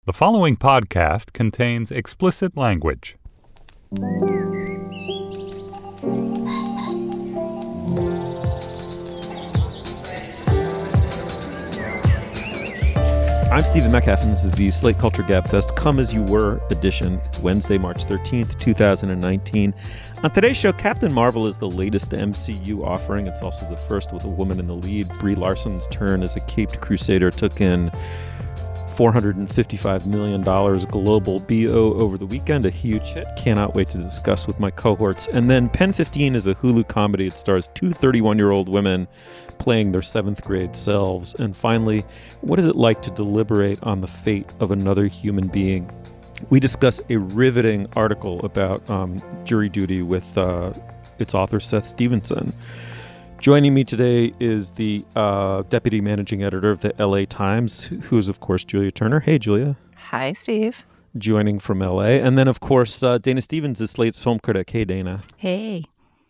The following podcast contains explicit language. I'm Stephen Metcalf, and this is the Slate Culture Gabfest Come As You Were edition. It's Wednesday, March 13th, 2019. On today's show, Captain Marvel is the latest MCU offering. It's also the first with a woman in the lead. Brie Larson's turn as a caped crusader took in $455 million global BO over the weekend, a huge hit. Cannot wait to discuss with my cohorts. And then Pen 15 is a Hulu comedy. It stars two 31-year-old women playing their 7th grade selves. And finally, what is it like to deliberate on the fate of another human being? We discuss a riveting article about jury duty with its author, Seth Stevenson. Joining me today is the deputy managing editor of the LA Times, who is, of course, Julia Turner. Hey, Julia. Hi, Steve. Joining from LA. And then, of course, Dana Stevens is Slate's film critic. Hey, Dana. Hey.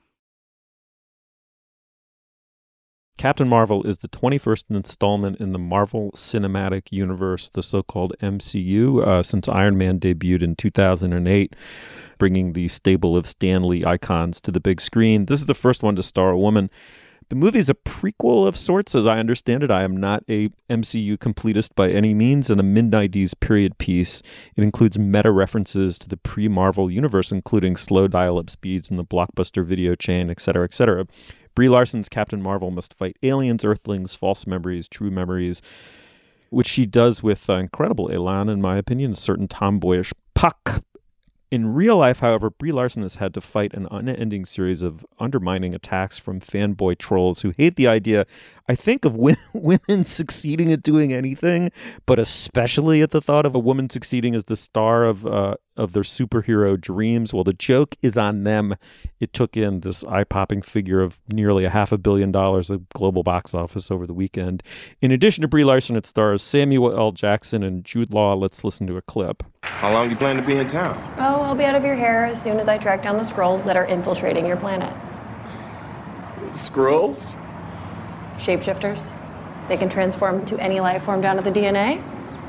Captain Marvel is the 21st installment in the Marvel Cinematic Universe, the so-called MCU, since Iron Man debuted in 2008, bringing the stable of Stan Lee icons to the big screen. This is the first one to star a woman. The movie is a prequel of sorts, as I understand it. I am not a MCU completist by any means, and a mid-90s period piece. It includes meta-references to the pre-Marvel universe, including slow dial-up speeds in the Blockbuster video chain, etc., etc. Brie Larson's Captain Marvel must fight aliens, earthlings, false memories, true memories, which she does with incredible elan, in my opinion, a certain tomboyish puck. In real life, however, Brie Larson has had to fight an unending series of undermining attacks from fanboy trolls who hate the idea, I think, of women succeeding at doing anything, but especially at the thought of a woman succeeding as the star of their superhero dreams. Well, the joke is on them. It took in this eye-popping figure of nearly $500 million of global box office over the weekend. In addition to Brie Larson, it stars Samuel L. Jackson and Jude Law. Let's listen to a clip. How long do you plan to be in town? Oh, I'll be out of your hair as soon as I track down the Skrulls that are infiltrating your planet. Skrulls? Shapeshifters. They can transform into any life form down to the DNA.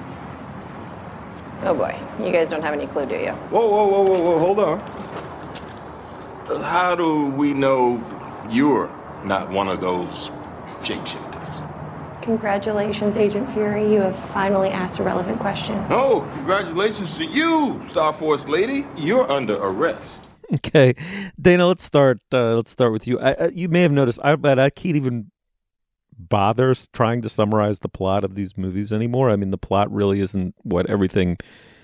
Oh boy, you guys don't have any clue, do you? Whoa, hold on. How do we know you're not one of those shapeshifters? Congratulations, Agent Fury. You have finally asked a relevant question. Oh, congratulations to you, Star Force lady. You're under arrest. Okay, Dana, let's start with you. You may have noticed, I can't even bother trying to summarize the plot of these movies anymore. I mean, the plot really isn't what everything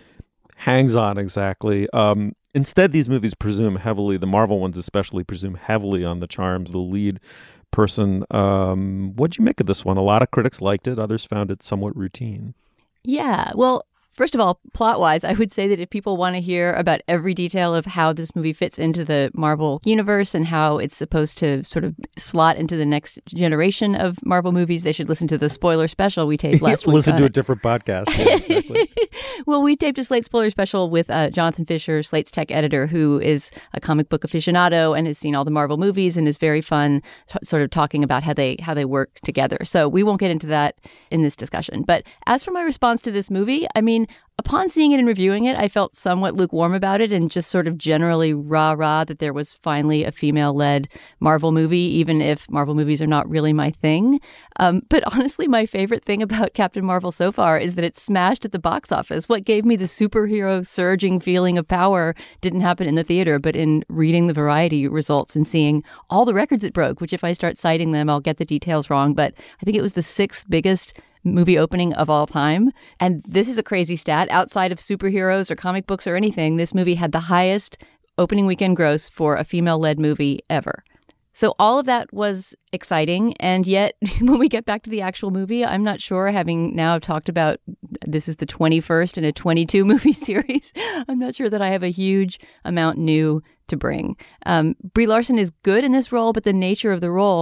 hangs on exactly. Instead, these movies presume heavily, the Marvel ones especially, presume heavily on the charms of the lead person. What'd you make of this one? A lot of critics liked it. Others found it somewhat routine. Yeah, well, first of all, plot-wise, I would say that if people want to hear about every detail of how this movie fits into the Marvel universe and how it's supposed to sort of slot into the next generation of Marvel movies, they should listen to the spoiler special we taped last week. Listen to a different podcast. Yeah, exactly. Well, we taped a Slate spoiler special with Jonathan Fisher, Slate's tech editor, who is a comic book aficionado and has seen all the Marvel movies and is very fun sort of talking about how they work together. So we won't get into that in this discussion. But as for my response to this movie, I mean, upon seeing it and reviewing it, I felt somewhat lukewarm about it and just sort of generally rah-rah that there was finally a female-led Marvel movie, even if Marvel movies are not really my thing. But honestly, my favorite thing about Captain Marvel so far is that it smashed at the box office. What gave me the superhero surging feeling of power didn't happen in the theater, but in reading the Variety results and seeing all the records it broke, which if I start citing them, I'll get the details wrong. But I think it was the 6th biggest movie opening of all time. And this is a crazy stat. Outside of superheroes or comic books or anything, this movie had the highest opening weekend gross for a female-led movie ever. So all of that was exciting. And yet, when we get back to the actual movie, I'm not sure, having now talked about this is the 21st in a 22 movie series, I'm not sure that I have a huge amount new to bring. Brie Larson is good in this role, but the nature of the role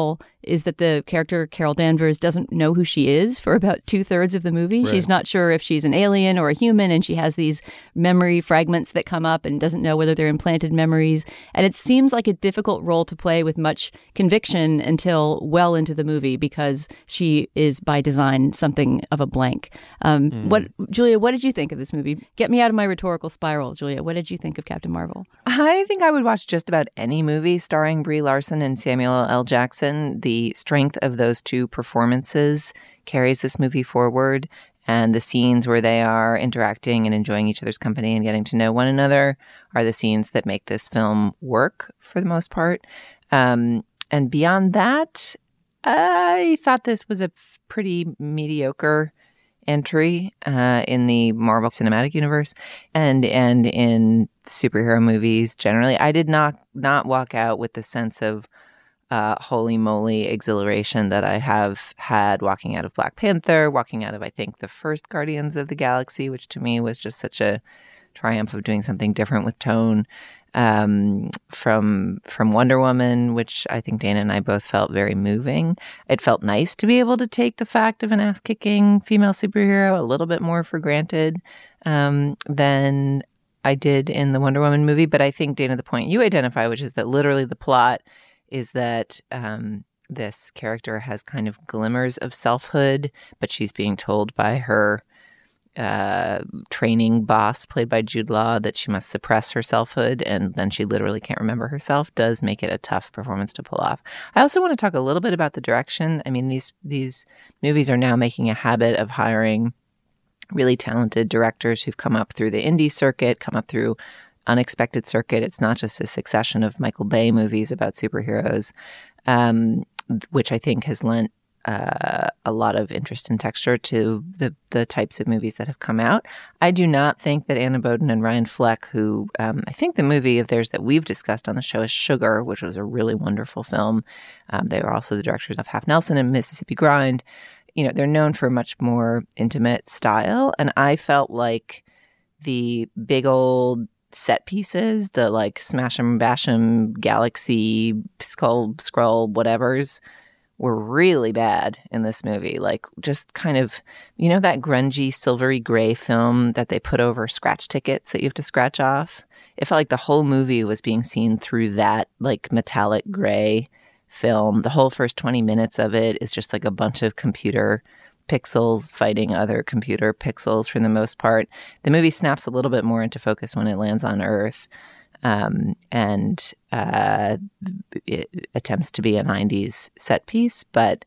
is that the character Carol Danvers doesn't know who she is for about 2/3 of the movie. Right. She's not sure if she's an alien or a human, and she has these memory fragments that come up and doesn't know whether they're implanted memories. And it seems like a difficult role to play with much conviction until well into the movie, because she is by design something of a blank. Julia, what did you think of this movie? Get me out of my rhetorical spiral, Julia. What did you think of Captain Marvel? I think I would watch just about any movie starring Brie Larson and Samuel L. Jackson. The strength of those two performances carries this movie forward, and the scenes where they are interacting and enjoying each other's company and getting to know one another are the scenes that make this film work for the most part. And beyond that, I thought this was a pretty mediocre entry in the Marvel Cinematic Universe and in superhero movies generally. I did not walk out with the sense of holy moly exhilaration that I have had walking out of Black Panther, walking out of, I think, the first Guardians of the Galaxy, which to me was just such a triumph of doing something different with tone. From Wonder Woman, which I think Dana and I both felt very moving. It felt nice to be able to take the fact of an ass-kicking female superhero a little bit more for granted than I did in the Wonder Woman movie. But I think, Dana, the point you identify, which is that literally the plot is that this character has kind of glimmers of selfhood, but she's being told by her training boss, played by Jude Law, that she must suppress her selfhood, and then she literally can't remember herself, does make it a tough performance to pull off. I also want to talk a little bit about the direction. I mean, these movies are now making a habit of hiring really talented directors who've come up through the indie circuit, come up through unexpected circuit. It's not just a succession of Michael Bay movies about superheroes, which I think has lent a lot of interest and texture to the types of movies that have come out. I do not think that Anna Boden and Ryan Fleck, who I think the movie of theirs that we've discussed on the show is Sugar, which was a really wonderful film. They were also the directors of Half Nelson and Mississippi Grind. You know, they're known for a much more intimate style, and I felt like the big old set pieces, the like smash 'em, bash 'em, galaxy, skull, scroll, whatevers, were really bad in this movie. Like, just kind of, you know, that grungy, silvery gray film that they put over scratch tickets that you have to scratch off? It felt like the whole movie was being seen through that, like, metallic gray film. The whole first 20 minutes of it is just like a bunch of computer pixels fighting other computer pixels for the most part. The movie snaps a little bit more into focus when it lands on Earth. And it attempts to be a 90s set piece, but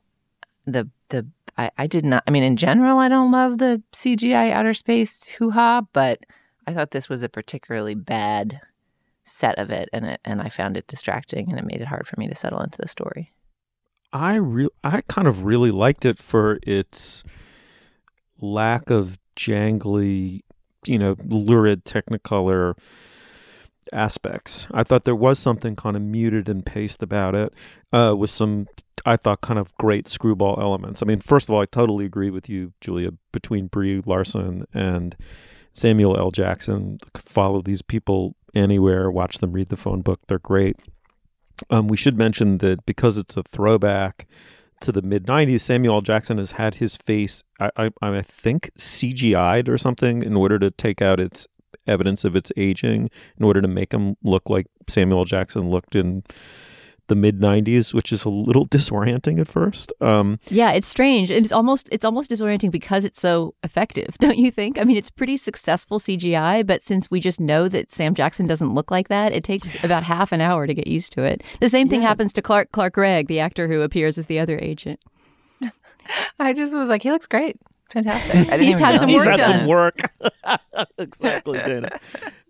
I did not, I mean, in general, I don't love the CGI outer space hoo-ha, but I thought this was a particularly bad set of it, and I found it distracting, and it made it hard for me to settle into the story. I kind of really liked it for its lack of jangly, lurid Technicolor aspects. I thought there was something kind of muted and paced about it, with some, I thought, kind of great screwball elements. I mean, first of all, I totally agree with you, Julia, between Brie Larson and Samuel L. Jackson. Follow these people anywhere, watch them read the phone book. They're great. We should mention that because it's a throwback to the mid-90s, Samuel L. Jackson has had his face, I think, CGI'd or something in order to take out its evidence of its aging, in order to make him look like Samuel L. Jackson looked in the mid-90s, which is a little disorienting at first. Yeah, it's strange. It's almost disorienting because it's so effective, don't you think? I mean, it's pretty successful CGI, but since we just know that Sam Jackson doesn't look like that, it takes about half an hour to get used to it. The same thing happens to Clark Gregg, the actor who appears as the other agent. I just was like, he looks great. Fantastic. He's had some work done. Some work. Exactly, Dana.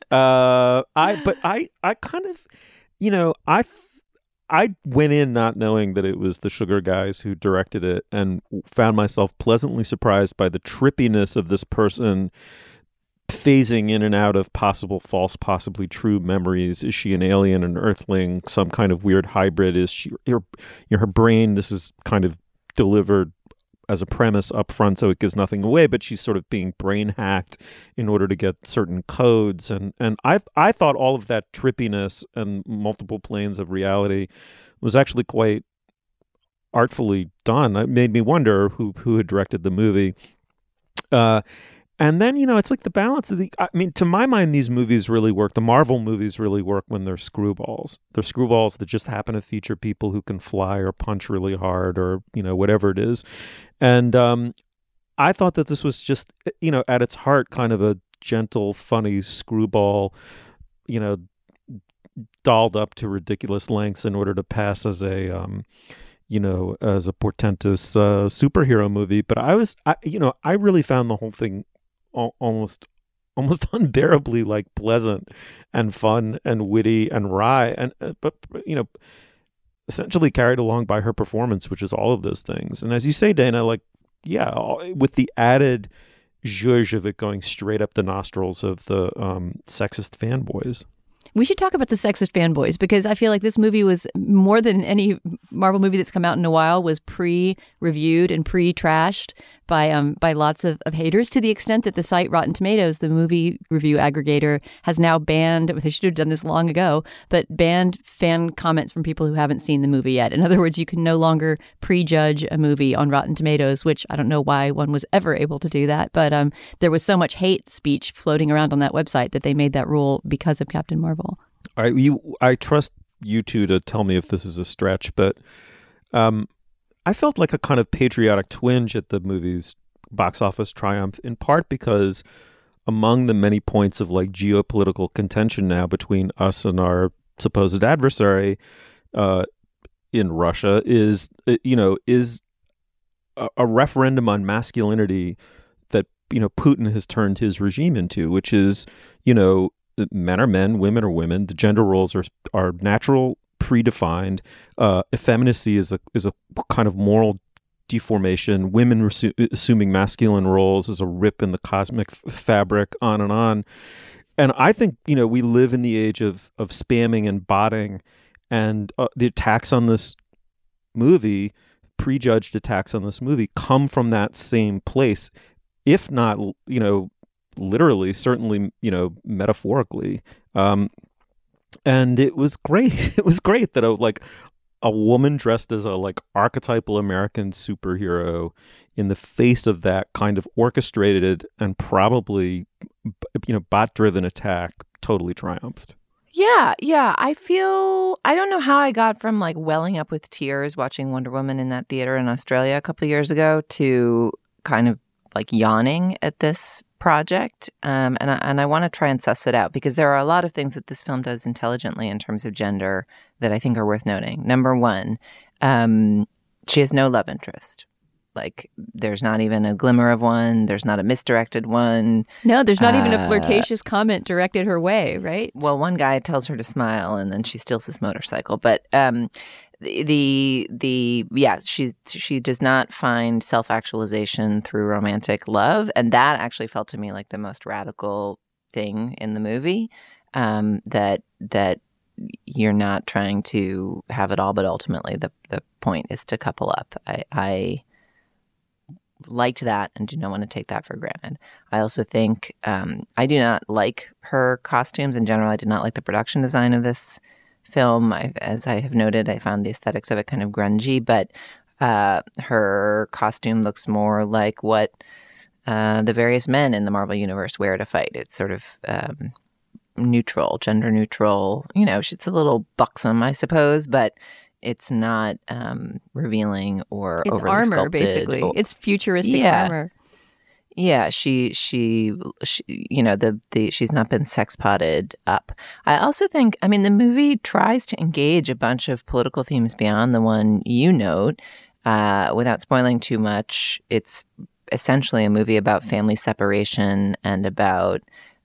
I kind of, I went in not knowing that it was the Sugar guys who directed it, and found myself pleasantly surprised by the trippiness of this person phasing in and out of possible false, possibly true memories. Is she an alien, an earthling, some kind of weird hybrid? Is she her brain? This is kind of delivered as a premise up front, so it gives nothing away, but she's sort of being brain hacked in order to get certain codes. And I thought all of that trippiness and multiple planes of reality was actually quite artfully done. It made me wonder who had directed the movie. And then, it's like the balance of to my mind, these movies really work. The Marvel movies really work when they're screwballs. They're screwballs that just happen to feature people who can fly or punch really hard or, whatever it is. And I thought that this was just, at its heart, kind of a gentle, funny screwball, dolled up to ridiculous lengths in order to pass as a, as a portentous superhero movie. But I really found the whole thing almost unbearably pleasant and fun and witty and wry, and but essentially carried along by her performance, which is all of those things. And as you say, Dana, with the added zhuzh of it going straight up the nostrils of the sexist fanboys. We should talk about the sexist fanboys, because I feel like this movie was, more than any Marvel movie that's come out in a while, was pre-reviewed and pre-trashed by lots of haters, to the extent that the site Rotten Tomatoes, the movie review aggregator, has now banned, they should have done this long ago, but banned fan comments from people who haven't seen the movie yet. In other words, you can no longer prejudge a movie on Rotten Tomatoes, which I don't know why one was ever able to do that, but there was so much hate speech floating around on that website that they made that rule because of Captain Marvel. I trust you two to tell me if this is a stretch, but I felt like a kind of patriotic twinge at the movie's box office triumph, in part because among the many points of geopolitical contention now between us and our supposed adversary in Russia is a referendum on masculinity that Putin has turned his regime into, which is men are men, women are women. The gender roles are natural, predefined. Effeminacy is a kind of moral deformation. Women assuming masculine roles is a rip in the cosmic fabric, on and on. And I think we live in the age of spamming and botting, and the attacks on this movie, prejudged attacks on this movie, come from that same place, if not literally, certainly metaphorically. And it was great. It was great that a woman dressed as a archetypal American superhero in the face of that kind of orchestrated and probably bot-driven attack totally triumphed. Yeah. I don't know how I got from welling up with tears watching Wonder Woman in that theater in Australia a couple of years ago to kind of yawning at this project, and I want to try and suss it out, because there are a lot of things that this film does intelligently in terms of gender that I think are worth noting. Number one, she has no love interest. There's not even a glimmer of one. There's not a misdirected one. No, there's not even a flirtatious comment directed her way, right? Well, one guy tells her to smile, and then she steals his motorcycle. But she does not find self-actualization through romantic love, and that actually felt to me like the most radical thing in the movie, that you're not trying to have it all, but ultimately the point is to couple up. I liked that and do not want to take that for granted. I also think I do not like her costumes in general. I did not like the production design of this film. As I have noted, I found the aesthetics of it kind of grungy, but her costume looks more like what the various men in the Marvel Universe wear to fight. It's sort of neutral, gender neutral. It's a little buxom, I suppose, but it's not revealing or it's overly armor, sculpted. Basically. It's futuristic armor. Yeah, she she's not been sex potted up. I also think, the movie tries to engage a bunch of political themes beyond the one you note, without spoiling too much. It's essentially a movie about family separation and about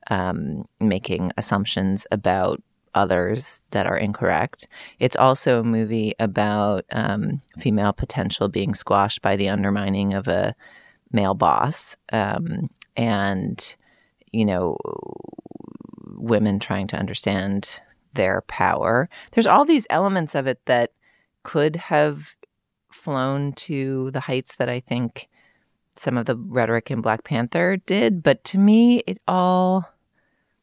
making assumptions about others that are incorrect. It's also a movie about female potential being squashed by the undermining of a male boss, and women trying to understand their power. There's all these elements of it that could have flown to the heights that I think some of the rhetoric in Black Panther did, but to me it all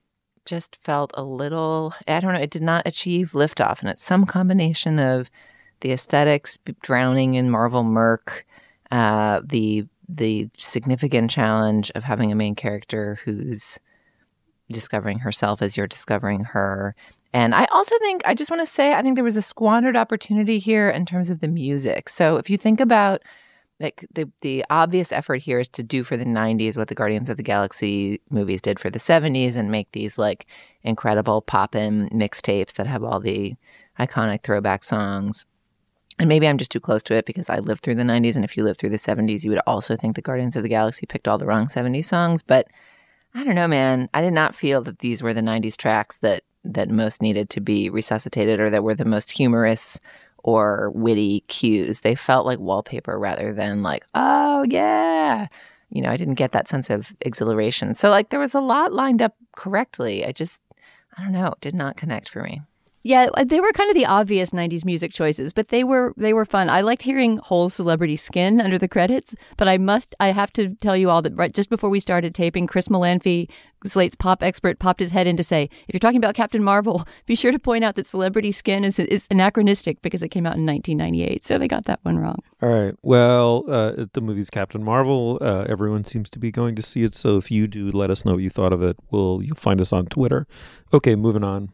just felt a little, I don't know, it did not achieve liftoff, and it's some combination of the aesthetics drowning in Marvel murk, the significant challenge of having a main character who's discovering herself as you're discovering her. And I also think, I just want to say, I think there was a squandered opportunity here in terms of the music. So if you think about like the obvious effort here is to do for the 90s what the Guardians of the Galaxy movies did for the 70s and make these like incredible pop-in mixtapes that have all the iconic throwback songs. And maybe I'm just too close to it because I lived through the 90s, and if you lived through the 70s, you would also think the Guardians of the Galaxy picked all the wrong 70s songs. But I don't know, man. I did not feel that these were the 90s tracks that most needed to be resuscitated or that were the most humorous or witty cues. They felt like wallpaper rather than like, oh, yeah. You know, I didn't get that sense of exhilaration. So, like, there was a lot lined up correctly. I don't know, it did not connect for me. Yeah, they were kind of the obvious 90s music choices, but they were fun. I liked hearing Hole's Celebrity Skin under the credits, but I have to tell you all that right just before we started taping, Chris Molanphy, Slate's pop expert, popped his head in to say, if you're talking about Captain Marvel, be sure to point out that Celebrity Skin is anachronistic because it came out in 1998, so they got that one wrong. All right. Well, the movie's Captain Marvel. Everyone seems to be going to see it, so if you do, let us know what you thought of it. You'll find us on Twitter. Okay, moving on.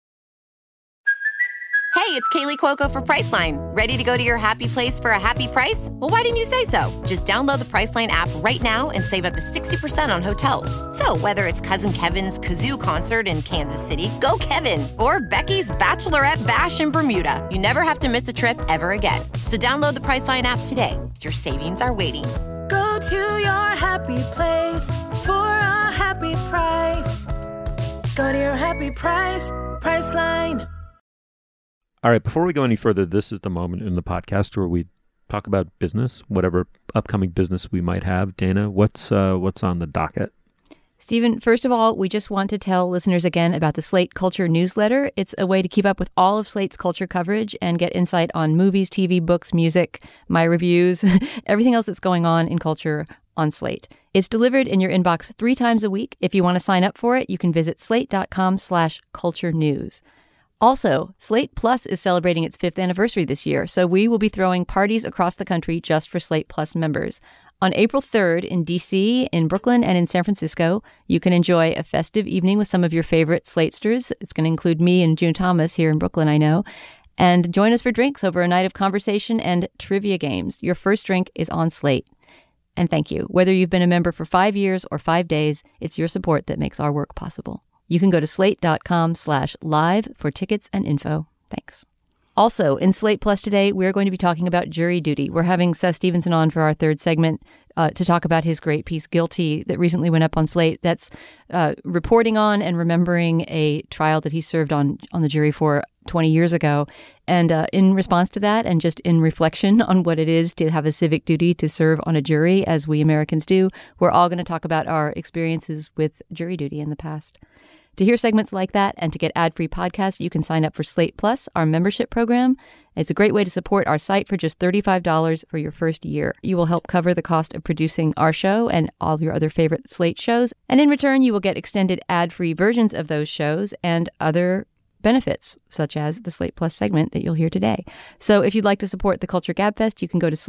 Hey, it's Kaylee Cuoco for Priceline. Ready to go to your happy place for a happy price? Well, why didn't you say so? Just download the Priceline app right now and save up to 60% on hotels. So whether it's Cousin Kevin's Kazoo Concert in Kansas City, go Kevin, or Becky's Bachelorette Bash in Bermuda, you never have to miss a trip ever again. So download the Priceline app today. Your savings are waiting. Go to your happy place for a happy price. Go to your happy price, Priceline. All right, before we go any further, this is the moment in the podcast where we talk about business, whatever upcoming business we might have. Dana, what's on the docket? Stephen, first of all, we just want to tell listeners again about the Slate Culture newsletter. It's a way to keep up with all of Slate's culture coverage and get insight on movies, TV, books, music, my reviews, everything else that's going on in culture on Slate. It's delivered in your inbox 3 times a week. If you want to sign up for it, you can visit slate.com/culture news. Also, Slate Plus is celebrating its 5th anniversary this year, so we will be throwing parties across the country just for Slate Plus members. On April 3rd in D.C., in Brooklyn, and in San Francisco, you can enjoy a festive evening with some of your favorite Slatesters. It's going to include me and June Thomas here in Brooklyn, I know. And join us for drinks over a night of conversation and trivia games. Your first drink is on Slate. And thank you. Whether you've been a member for 5 years or 5 days, it's your support that makes our work possible. You can go to slate.com/live for tickets and info. Thanks. Also, in Slate Plus today, we're going to be talking about jury duty. We're having Seth Stevenson on for our 3rd segment to talk about his great piece, Guilty, that recently went up on Slate. That's reporting on and remembering a trial that he served on the jury for 20 years ago. And in response to that, and just in reflection on what it is to have a civic duty to serve on a jury, as we Americans do, we're all going to talk about our experiences with jury duty in the past. To hear segments like that and to get ad-free podcasts, you can sign up for Slate Plus, our membership program. It's a great way to support our site for just $35 for your first year. You will help cover the cost of producing our show and all your other favorite Slate shows. And in return, you will get extended ad-free versions of those shows and other benefits, such as the Slate Plus segment that you'll hear today. So if you'd like to support the Culture Gabfest, you can go to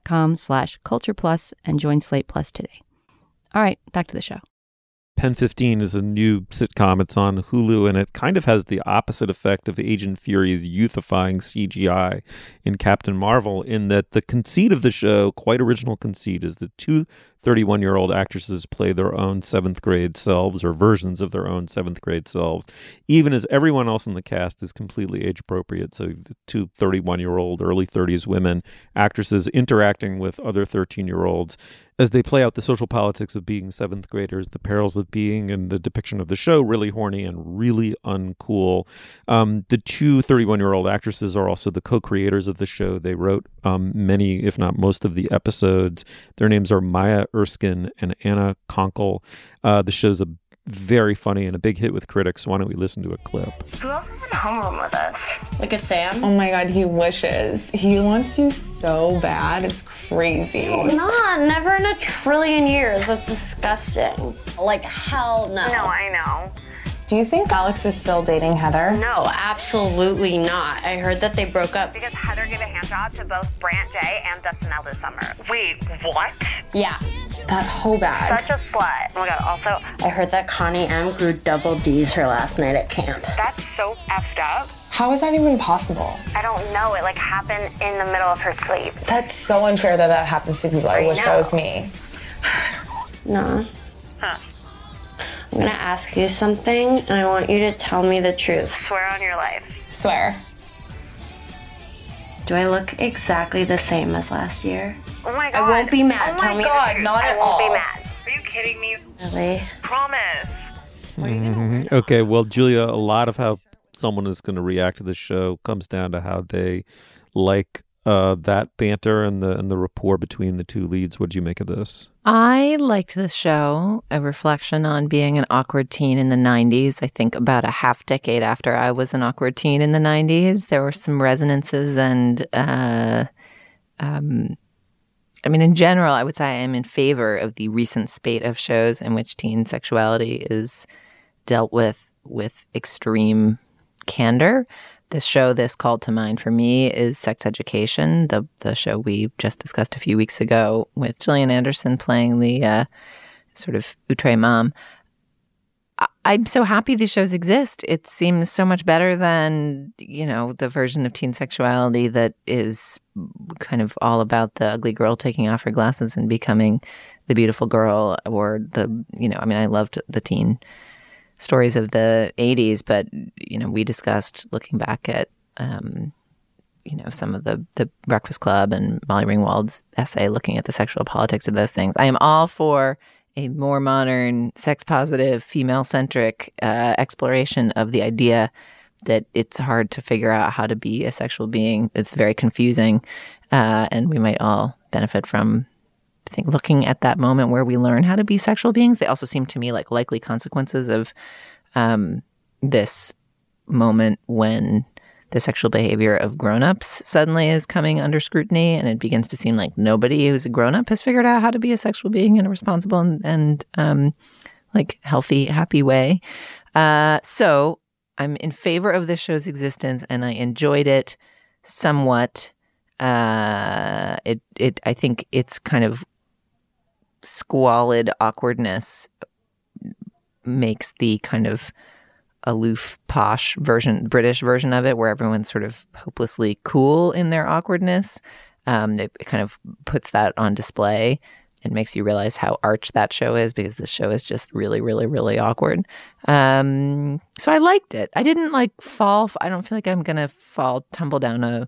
slate.com/cultureplus and join Slate Plus today. All right, back to the show. Pen 15 is a new sitcom. It's on Hulu, and it kind of has the opposite effect of Agent Fury's youthifying CGI in Captain Marvel, in that the conceit of the show, quite original conceit, is that 2 31-year-old actresses play their own 7th grade selves, or versions of their own 7th grade selves, even as everyone else in the cast is completely age appropriate. So the 2 31-year-old, early 30s women actresses interacting with other 13-year-olds as they play out the social politics of being 7th graders, the perils of being, and the depiction of the show, really horny and really uncool. The 2 31-year-old actresses are also the co-creators of the show. They wrote many, if not most, of the episodes. Their names are Maya Erskine and Anna Konkle. The show's very funny and a big hit with critics. Why don't we listen to a clip? Who else is in homeroom with us? Like a Sam? Oh my God, he wishes. He wants you so bad. It's crazy. Nah, never in a trillion years. That's disgusting. Like, hell no. No, I know. Do you think Alex is still dating Heather? No, absolutely not. I heard that they broke up because Heather gave a hand job to both Brant J and Dustin L this summer. Wait, what? Yeah, that whole bag. Such a slut. Oh my god, also, I heard that Connie M grew double D's her last night at camp. That's so effed up. How is that even possible? I don't know. It happened in the middle of her sleep. That's so unfair that happens to people. I wish that was me. No. Huh. I'm gonna ask you something, and I want you to tell me the truth. Swear on your life. Swear. Do I look exactly the same as last year? Oh my god. I won't be mad. Oh Tell me my god, not at all. I won't be mad. Are you kidding me? Really? Promise. Okay, well, Julia, a lot of how someone is going to react to the show comes down to how they like that banter and the rapport between the two leads. What did you make of this? I liked the show, a reflection on being an awkward teen in the 90s. I think about a half decade after I was an awkward teen in the 90s, there were some resonances and, in general, I would say I am in favor of the recent spate of shows in which teen sexuality is dealt with extreme candor. The show this called to mind for me is Sex Education, the show we just discussed a few weeks ago with Gillian Anderson playing the sort of outre mom. I'm so happy these shows exist. It seems so much better than, the version of teen sexuality that is kind of all about the ugly girl taking off her glasses and becoming the beautiful girl, or I loved the teen stories of the 80s, but, we discussed looking back at, some of the Breakfast Club and Molly Ringwald's essay looking at the sexual politics of those things. I am all for a more modern, sex-positive, female-centric exploration of the idea that it's hard to figure out how to be a sexual being. It's very confusing, and we might all benefit from looking at that moment where we learn how to be sexual beings. They also seem to me like likely consequences of this moment when the sexual behavior of grown-ups suddenly is coming under scrutiny, and it begins to seem like nobody who's a grown-up has figured out how to be a sexual being in a responsible and healthy, happy way. So I'm in favor of this show's existence, and I enjoyed it somewhat. I think it's kind of squalid awkwardness makes the kind of aloof, posh British version of it, where everyone's sort of hopelessly cool in their awkwardness. It kind of puts that on display and makes you realize how arch that show is, because this show is just really, really, really awkward. So I liked it. I didn't fall. I don't feel like I'm going to tumble down a,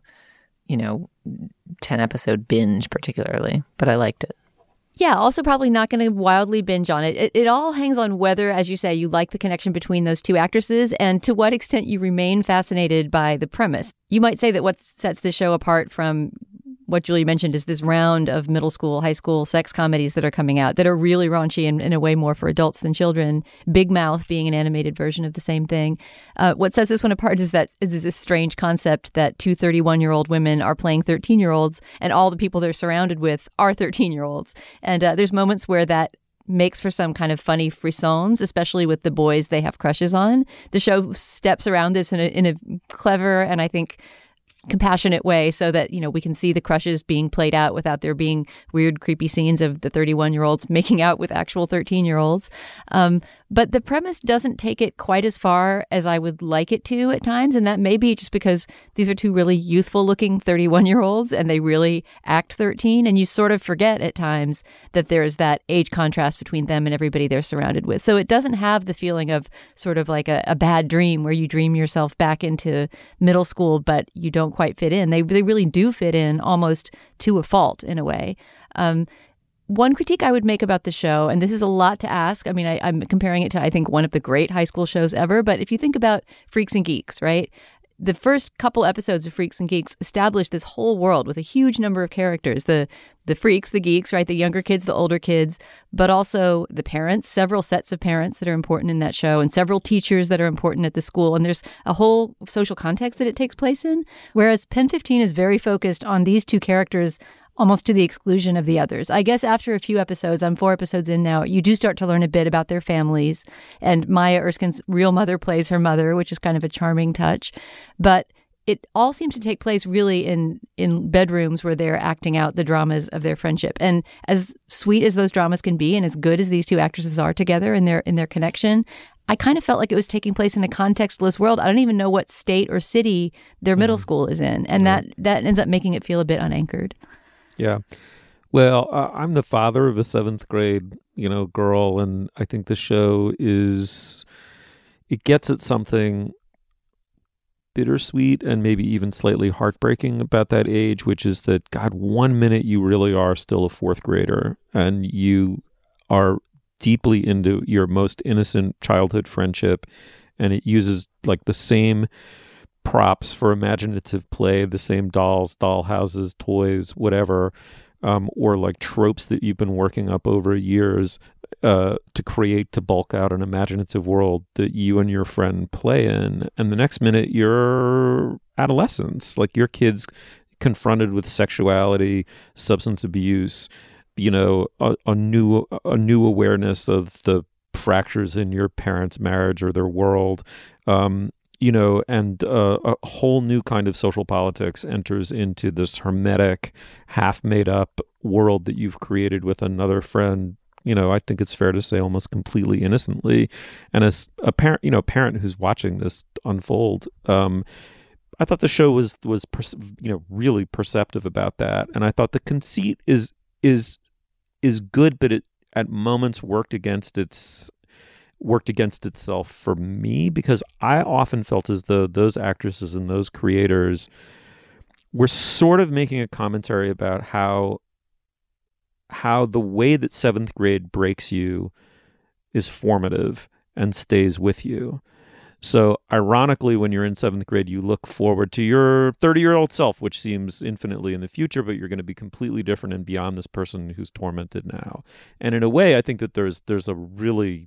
10 episode binge particularly, but I liked it. Yeah, also probably not going to wildly binge on it. It all hangs on whether, as you say, you like the connection between those two actresses and to what extent you remain fascinated by the premise. You might say that what sets the show apart from what Julie mentioned is this round of middle school, high school sex comedies that are coming out that are really raunchy and in a way more for adults than children. Big Mouth being an animated version of the same thing. What sets this one apart is that is this strange concept that two 31-year-old women are playing 13-year-olds and all the people they're surrounded with are 13-year-olds. And there's moments where that makes for some kind of funny frissons, especially with the boys they have crushes on. The show steps around this in a clever and I think compassionate way so that, we can see the crushes being played out without there being weird, creepy scenes of the 31-year-olds making out with actual 13-year-olds. But the premise doesn't take it quite as far as I would like it to at times. And that may be just because these are two really youthful looking 31-year-olds and they really act 13. And you sort of forget at times that there is that age contrast between them and everybody they're surrounded with. So it doesn't have the feeling of sort of like a bad dream where you dream yourself back into middle school, but you don't quite fit in. They really do fit in almost to a fault in a way. One critique I would make about the show, and this is a lot to ask. I mean, I'm comparing it to, I think, one of the great high school shows ever. But if you think about Freaks and Geeks, right? The first couple episodes of Freaks and Geeks established this whole world with a huge number of characters. The freaks, the geeks, right? The younger kids, the older kids, but also the parents, several sets of parents that are important in that show and several teachers that are important at the school. And there's a whole social context that it takes place in. Whereas Pen 15 is very focused on these two characters almost to the exclusion of the others. I guess after a few episodes, I'm 4 episodes in now, you do start to learn a bit about their families. And Maya Erskine's real mother plays her mother, which is kind of a charming touch. But it all seems to take place really in bedrooms where they're acting out the dramas of their friendship. And as sweet as those dramas can be, and as good as these two actresses are together in their connection, I kind of felt like it was taking place in a contextless world. I don't even know what state or city their middle school is in. And that ends up making it feel a bit unanchored. Yeah. Well, I'm the father of a 7th grade, girl. And I think the show it gets at something bittersweet and maybe even slightly heartbreaking about that age, which is that, God, 1 minute you really are still a 4th grader and you are deeply into your most innocent childhood friendship, and it uses like the same props for imaginative play, the same dolls, doll houses, toys, whatever, or like tropes that you've been working up over years to bulk out an imaginative world that you and your friend play in. And the next minute you're adolescents, like your kids confronted with sexuality, substance abuse, a new awareness of the fractures in your parents' marriage or their world, and a whole new kind of social politics enters into this hermetic, half-made-up world that you've created with another friend. I think it's fair to say almost completely innocently. And as a parent, parent who's watching this unfold, I thought the show was really perceptive about that. And I thought the conceit is good, but it at moments worked against itself for me, because I often felt as though those actresses and those creators were sort of making a commentary about how the way that 7th grade breaks you is formative and stays with you. So ironically, when you're in 7th grade, you look forward to your 30-year-old self, which seems infinitely in the future, but you're going to be completely different and beyond this person who's tormented now. And in a way, I think that there's a really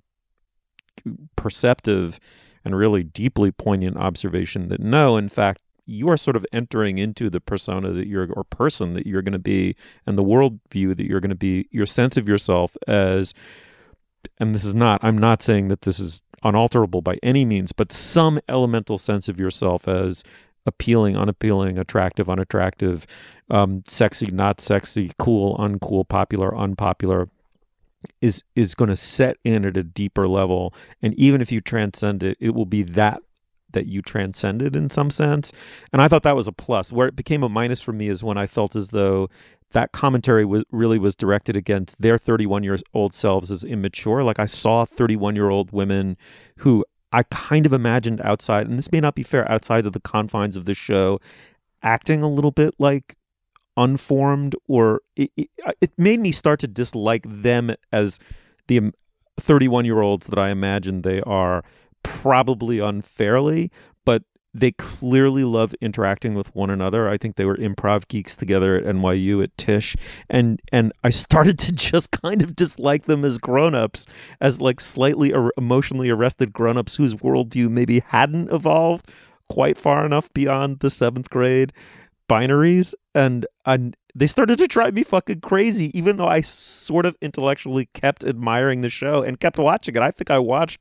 perceptive and really deeply poignant observation that no, in fact, you are sort of entering into the persona or person that you're going to be, and the worldview that you're going to be, your sense of yourself as, and I'm not saying that this is unalterable by any means, but some elemental sense of yourself as appealing, unappealing, attractive, unattractive, sexy, not sexy, cool, uncool, popular, unpopular, is going to set in at a deeper level. And even if you transcend it, it will be that you transcended in some sense. And I thought that was a plus. Where it became a minus for me is when I felt as though that commentary was directed against their 31-year-old selves as immature. Like I saw 31-year-old women who I kind of imagined outside, and this may not be fair, outside of the confines of the show, acting a little bit like unformed, or it made me start to dislike them as the 31-year-olds that I imagined they are, probably unfairly, but they clearly love interacting with one another. I think they were improv geeks together at NYU at Tisch, and I started to just kind of dislike them as grown-ups, as like slightly emotionally arrested grown-ups whose worldview maybe hadn't evolved quite far enough beyond the 7th grade binaries, and they started to drive me fucking crazy, even though I sort of intellectually kept admiring the show and kept watching it. I think I watched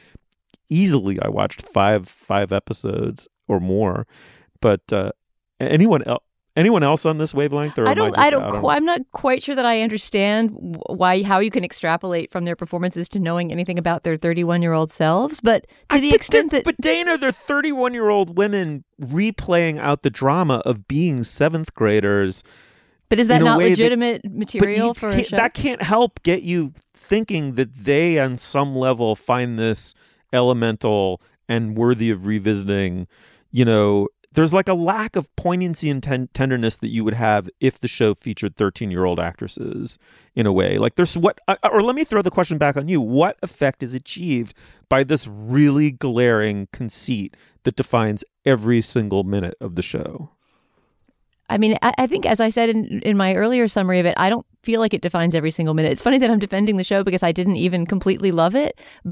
five episodes or more. But anyone else on this wavelength? Or I'm not quite sure that I understand how you can extrapolate from their performances to knowing anything about their 31-year-old selves. But to the extent that, but Dana, they're 31-year-old women replaying out the drama of being 7th graders. But is that not legitimate material for a show? That can't help get you thinking that they, on some level, find this elemental and worthy of revisiting. There's like a lack of poignancy and tenderness that you would have if the show featured 13-year-old actresses, in a way. Like or let me throw the question back on you. What effect is achieved by this really glaring conceit that defines every single minute of the show? I mean, I think, as I said in my earlier summary of it, I don't feel like it defines every single minute. It's funny that I'm defending the show because I didn't even completely love it, but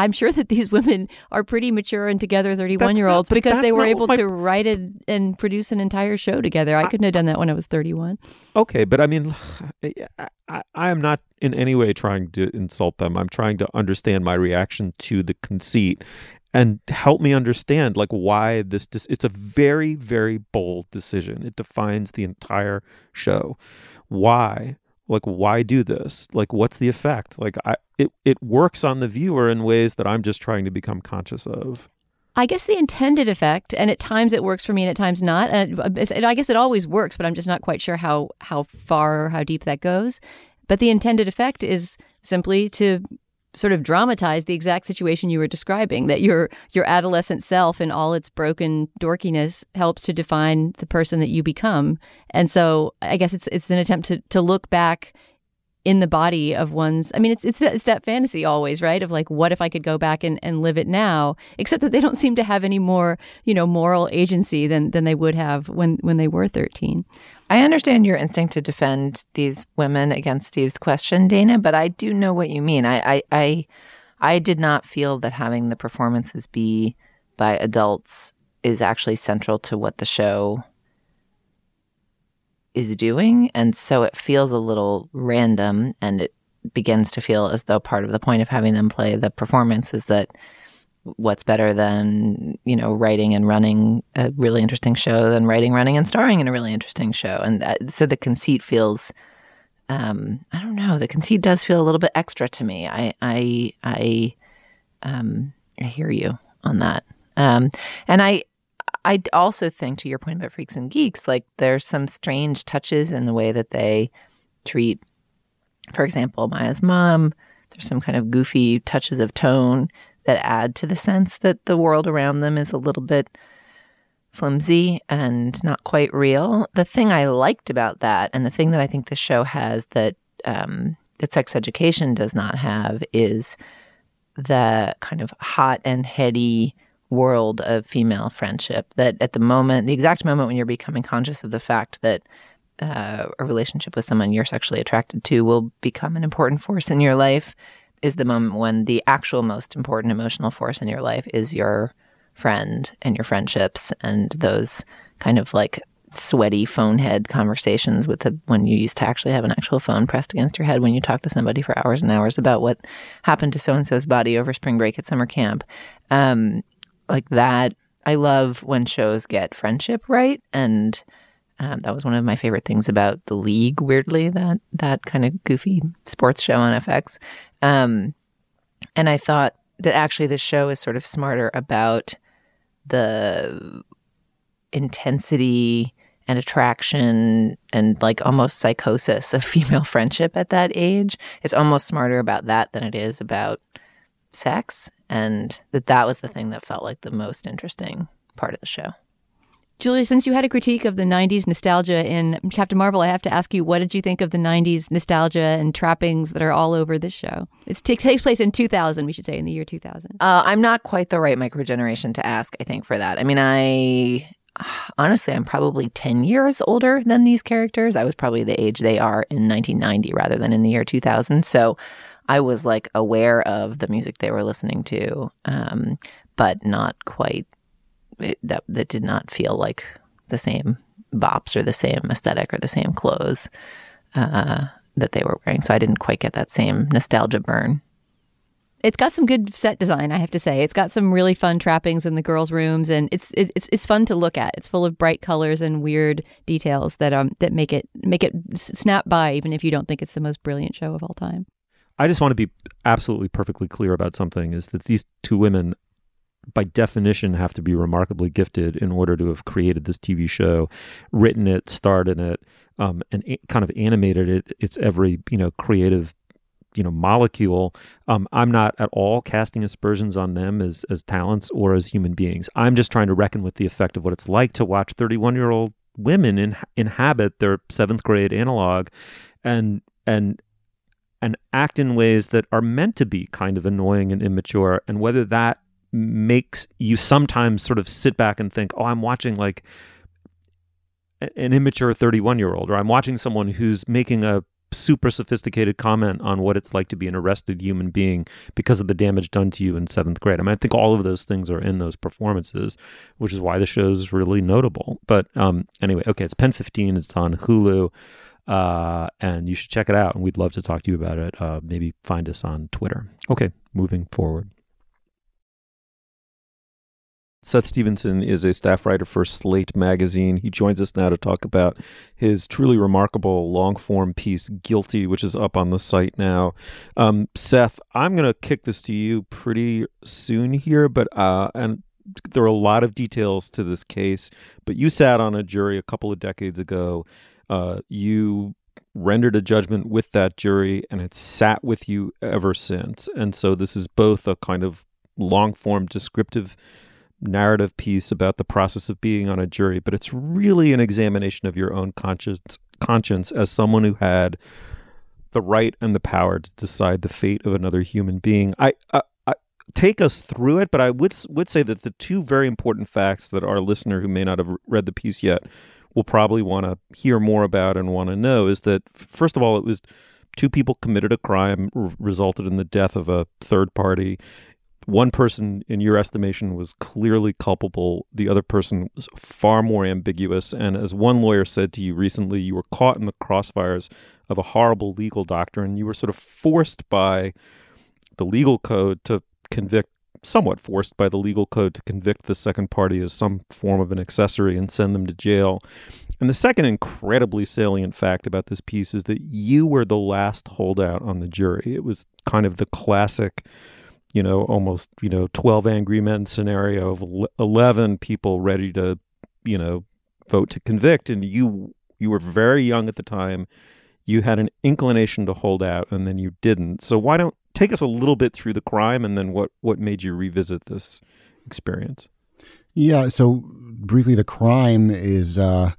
I'm sure that these women are pretty mature and together 31-year-olds because they were able to write and produce an entire show together. I couldn't have done that when I was 31. Okay, but I mean, I am not in any way trying to insult them. I'm trying to understand my reaction to the conceit and help me understand like why it's a very, very bold decision. It defines the entire show. Why? Like, why do this? Like, what's the effect? Like, it works on the viewer in ways that I'm just trying to become conscious of. I guess the intended effect, and at times it works for me and at times not. And I guess it always works, but I'm just not quite sure how far or how deep that goes. But the intended effect is simply to sort of dramatize the exact situation you were describing, that your adolescent self in all its broken dorkiness helps to define the person that you become. And so I guess it's an attempt to look back in the body of one's, I mean, it's that fantasy always, right? Of like, what if I could go back and live it now? Except that they don't seem to have any more, moral agency than they would have when they were 13. I understand your instinct to defend these women against Steve's question, Dana, but I do know what you mean. I did not feel that having the performances be by adults is actually central to what the show is doing, and so it feels a little random, and it begins to feel as though part of the point of having them play the performance is that what's better than, writing and running a really interesting show than writing, running, and starring in a really interesting show. And so the conceit feels, I don't know, the conceit does feel a little bit extra to me. I hear you on that. And I also think, to your point about Freaks and Geeks, like there's some strange touches in the way that they treat, for example, Maya's mom. There's some kind of goofy touches of tone that add to the sense that the world around them is a little bit flimsy and not quite real. The thing I liked about that, and the thing that I think the show has that Sex Education does not have, is the kind of hot and heady world of female friendship. That at the exact moment when you're becoming conscious of the fact that a relationship with someone you're sexually attracted to will become an important force in your life, is the moment when the actual most important emotional force in your life is your friend and your friendships, and those kind of like sweaty phone head conversations when you used to actually have an actual phone pressed against your head when you talk to somebody for hours and hours about what happened to so-and-so's body over spring break at summer camp. Like that. I love when shows get friendship right, and that was one of my favorite things about The League, weirdly, that kind of goofy sports show on FX. And I thought that actually this show is sort of smarter about the intensity and attraction and like almost psychosis of female friendship at that age. It's almost smarter about that than it is about sex, and that was the thing that felt like the most interesting part of the show. Julia, since you had a critique of the 90s nostalgia in Captain Marvel, I have to ask you, what did you think of the 90s nostalgia and trappings that are all over this show? It takes place in 2000, we should say, in the year 2000. I'm not quite the right microgeneration to ask, I think, for that. I mean, honestly, I'm probably 10 years older than these characters. I was probably the age they are in 1990 rather than in the year 2000. So I was like aware of the music they were listening to, but not quite. That did not feel like the same bops or the same aesthetic or the same clothes that they were wearing. So I didn't quite get that same nostalgia burn. It's got some good set design, I have to say. It's got some really fun trappings in the girls' rooms, and it's fun to look at. It's full of bright colors and weird details that make it snap by, even if you don't think it's the most brilliant show of all time. I just want to be absolutely perfectly clear about something, is that these two women, by definition, have to be remarkably gifted in order to have created this TV show, written it, starred in it, and kind of animated it. It's every, creative, molecule. I'm not at all casting aspersions on them as talents or as human beings. I'm just trying to reckon with the effect of what it's like to watch 31-year-old women inhabit their 7th grade analog and act in ways that are meant to be kind of annoying and immature, and whether that makes you sometimes sort of sit back and think, oh, I'm watching like an immature 31-year-old, or I'm watching someone who's making a super sophisticated comment on what it's like to be an arrested human being because of the damage done to you in 7th grade. I mean, I think all of those things are in those performances, which is why the show is really notable. But anyway, okay, it's Pen 15. It's on Hulu, and you should check it out. And we'd love to talk to you about it. Maybe find us on Twitter. Okay, moving forward. Seth Stevenson is a staff writer for Slate magazine. He joins us now to talk about his truly remarkable long-form piece, Guilty, which is up on the site now. Seth, I'm going to kick this to you pretty soon here, but and there are a lot of details to this case, but you sat on a jury a couple of decades ago. You rendered a judgment with that jury, and it's sat with you ever since. And so this is both a kind of long-form descriptive narrative piece about the process of being on a jury, but it's really an examination of your own conscience as someone who had the right and the power to decide the fate of another human being. I take us through it, but I would say that the two very important facts that our listener who may not have read the piece yet will probably want to hear more about and want to know is that, first of all, it was two people committed a crime, resulted in the death of a third party. One person, in your estimation, was clearly culpable. The other person was far more ambiguous. And as one lawyer said to you recently, you were caught in the crossfires of a horrible legal doctrine. You were sort of forced by the legal code to convict, somewhat forced by the legal code to convict the second party as some form of an accessory and send them to jail. And the second incredibly salient fact about this piece is that you were the last holdout on the jury. It was kind of the classic, almost, 12 Angry Men scenario of 11 people ready to, vote to convict. And you were very young at the time. You had an inclination to hold out, and then you didn't. So why don't take us a little bit through the crime, and then what made you revisit this experience? Yeah. So briefly, the crime is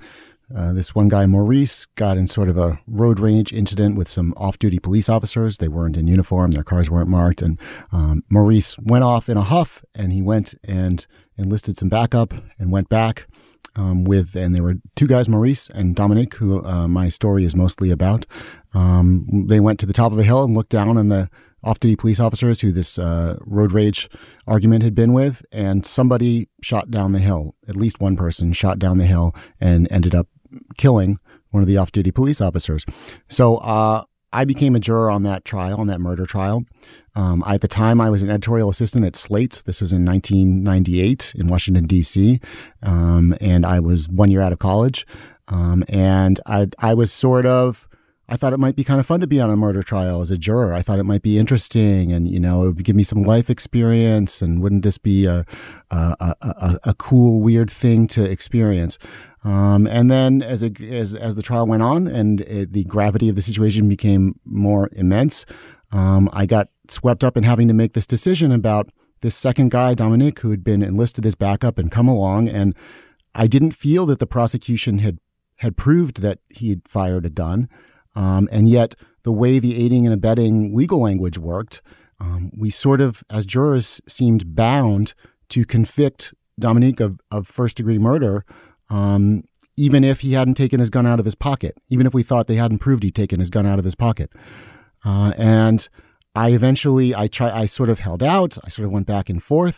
this one guy, Maurice, got in sort of a road rage incident with some off-duty police officers. They weren't in uniform. Their cars weren't marked. And Maurice went off in a huff, and he went and enlisted some backup and went back and there were two guys, Maurice and Dominique, who my story is mostly about. They went to the top of a hill and looked down on the off-duty police officers who this road rage argument had been with, and somebody shot down the hill. At least one person shot down the hill and ended up killing one of the off-duty police officers. So I became a juror on that trial, on that murder trial. At the time, I was an editorial assistant at Slate. This was in 1998 in Washington, D.C., and I was 1 year out of college. And I was I thought it might be kind of fun to be on a murder trial as a juror. I thought it might be interesting, and it would give me some life experience. And wouldn't this be a cool, weird thing to experience? And then as the trial went on and the gravity of the situation became more immense, I got swept up in having to make this decision about this second guy, Dominique, who had been enlisted as backup and come along. And I didn't feel that the prosecution had proved that he had fired a gun. And yet the way the aiding and abetting legal language worked, we sort of, as jurors, seemed bound to convict Dominique of first-degree murder, even if he hadn't taken his gun out of his pocket, even if we thought they hadn't proved he'd taken his gun out of his pocket. And I sort of held out. I sort of went back and forth.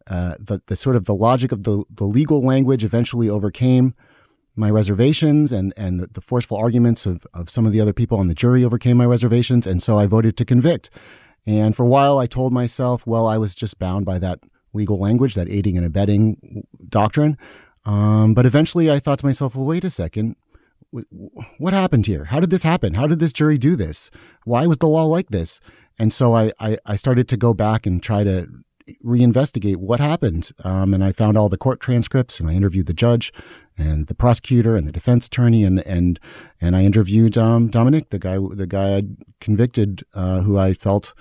The logic of the legal language eventually overcame my reservations, and the forceful arguments of some of the other people on the jury overcame my reservations. And so I voted to convict. And for a while, I told myself, well, I was just bound by that legal language, that aiding and abetting doctrine. But eventually I thought to myself, well, wait a second. What happened here? How did this happen? How did this jury do this? Why was the law like this? And so I started to go back and try to reinvestigate what happened. And I found all the court transcripts, and I interviewed the judge and the prosecutor and the defense attorney, and I interviewed Dominique, the guy I'd convicted, who I felt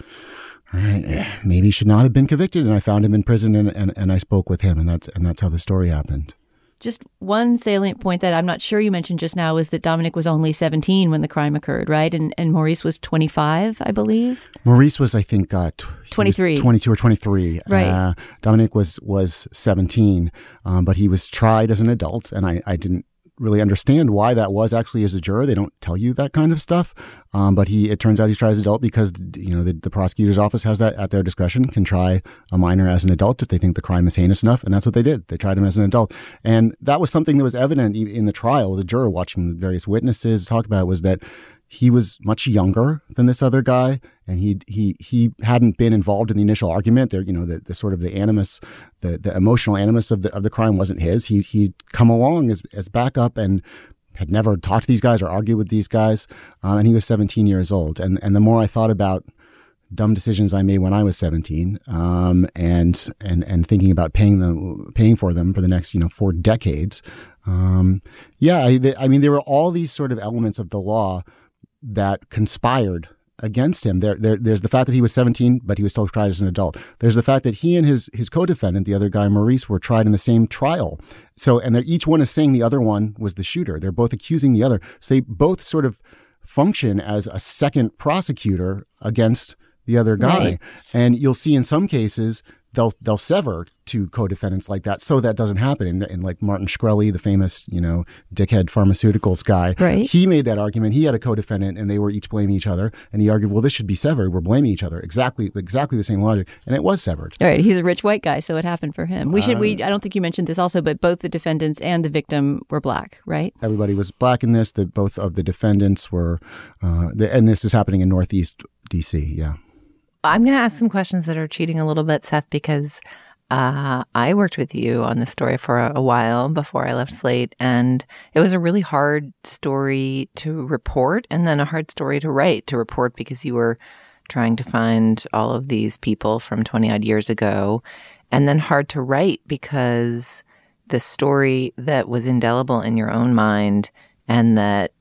maybe should not have been convicted. And I found him in prison, and I spoke with him, and that's how the story happened. Just one salient point that I'm not sure you mentioned just now is that Dominique was only 17 when the crime occurred, right? And Maurice was 25, I believe. Maurice was, I think, 23. 22 or 23. Right. Dominique was 17, but he was tried as an adult, and I didn't really understand why that was actually as a juror. They don't tell you that kind of stuff. But it turns out he's tried as an adult because, the prosecutor's office has that at their discretion, can try a minor as an adult if they think the crime is heinous enough. And that's what they did. They tried him as an adult. And that was something that was evident in the trial as a juror watching the various witnesses talk about, was that he was much younger than this other guy, and he hadn't been involved in the initial argument. There, the sort of the animus, the emotional animus of the crime wasn't his. He'd come along as backup and had never talked to these guys or argued with these guys, and he was 17 years old. And the more I thought about dumb decisions I made when I was 17, and thinking about paying for them for the next 4 decades, there were all these sort of elements of the law that conspired against him. There's the fact that he was 17, but he was still tried as an adult. There's the fact that he and his co-defendant, the other guy, Maurice, were tried in the same trial. So, and each one is saying the other one was the shooter. They're both accusing the other. So they both sort of function as a second prosecutor against the other guy. Right. And you'll see in some cases they'll sever two co-defendants like that, so that doesn't happen. And like Martin Shkreli, the famous, dickhead pharmaceuticals guy, right. He made that argument. He had a co-defendant and they were each blaming each other. And he argued, well, this should be severed. We're blaming each other. Exactly the same logic. And it was severed. All right. He's a rich white guy, so it happened for him. I don't think you mentioned this also, but both the defendants and the victim were black, right? Everybody was black in this. Both of the defendants were, and this is happening in Northeast D.C., yeah. I'm going to ask some questions that are cheating a little bit, Seth, because I worked with you on this story for a while before I left Slate, and it was a really hard story to report and then a hard story to write. To report because you were trying to find all of these people from 20-odd years ago, and then hard to write because the story that was indelible in your own mind and that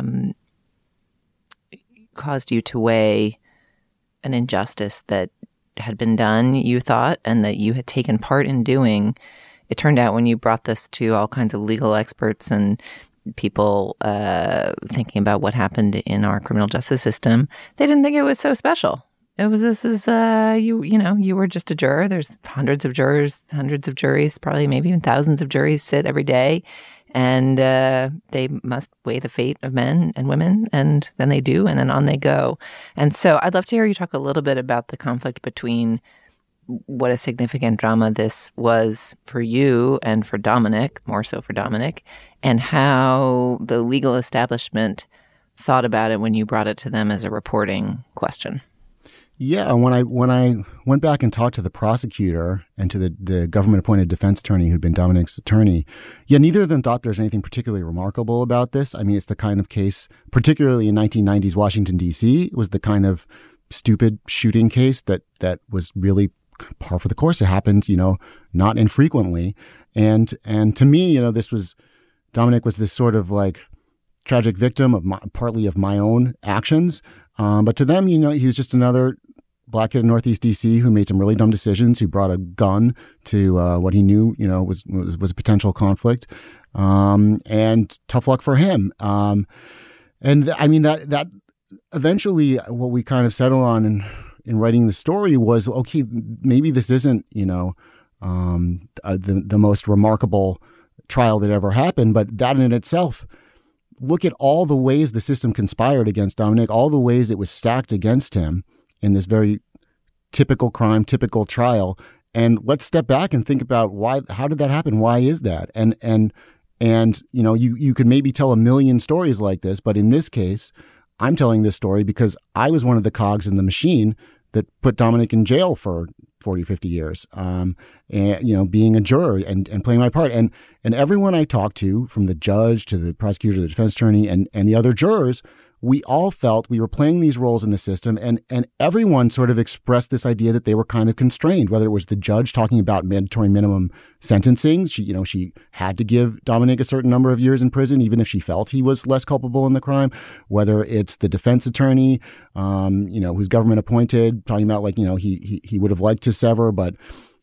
caused you to weigh an injustice that had been done, you thought, and that you had taken part in doing. It turned out when you brought this to all kinds of legal experts and people thinking about what happened in our criminal justice system, they didn't think it was so special. You were just a juror. There's hundreds of jurors, hundreds of juries, probably maybe even thousands of juries sit every day. And they must weigh the fate of men and women, and then they do, and then on they go. And so I'd love to hear you talk a little bit about the conflict between what a significant drama this was for you and for Dominic, more so for Dominic, and how the legal establishment thought about it when you brought it to them as a reporting question. Yeah, when I went back and talked to the prosecutor and to the government-appointed defense attorney who'd been Dominic's attorney, neither of them thought there's anything particularly remarkable about this. I mean, it's the kind of case, particularly in 1990s Washington, D.C., it was the kind of stupid shooting case that was really par for the course. It happened, not infrequently. And to me, Dominic was this sort of like tragic victim partly of my own actions. But to them, he was just another black kid in Northeast D.C. who made some really dumb decisions, who brought a gun to what he knew, was a potential conflict. And tough luck for him. And I mean, that eventually what we kind of settled on in writing the story was, okay, maybe this isn't, the most remarkable trial that ever happened, but that in itself, look at all the ways the system conspired against Dominic, all the ways it was stacked against him in this very typical crime, typical trial. And let's step back and think about how did that happen? Why is that? And you could maybe tell a million stories like this, but in this case, I'm telling this story because I was one of the cogs in the machine that put Dominic in jail for 40, 50 years, and, being a juror and playing my part. And everyone I talked to, from the judge to the prosecutor to the defense attorney and the other jurors, we all felt we were playing these roles in the system, and everyone sort of expressed this idea that they were kind of constrained, whether it was the judge talking about mandatory minimum sentencing. She had to give Dominic a certain number of years in prison, even if she felt he was less culpable in the crime, whether it's the defense attorney, who's government appointed, talking about he would have liked to sever, but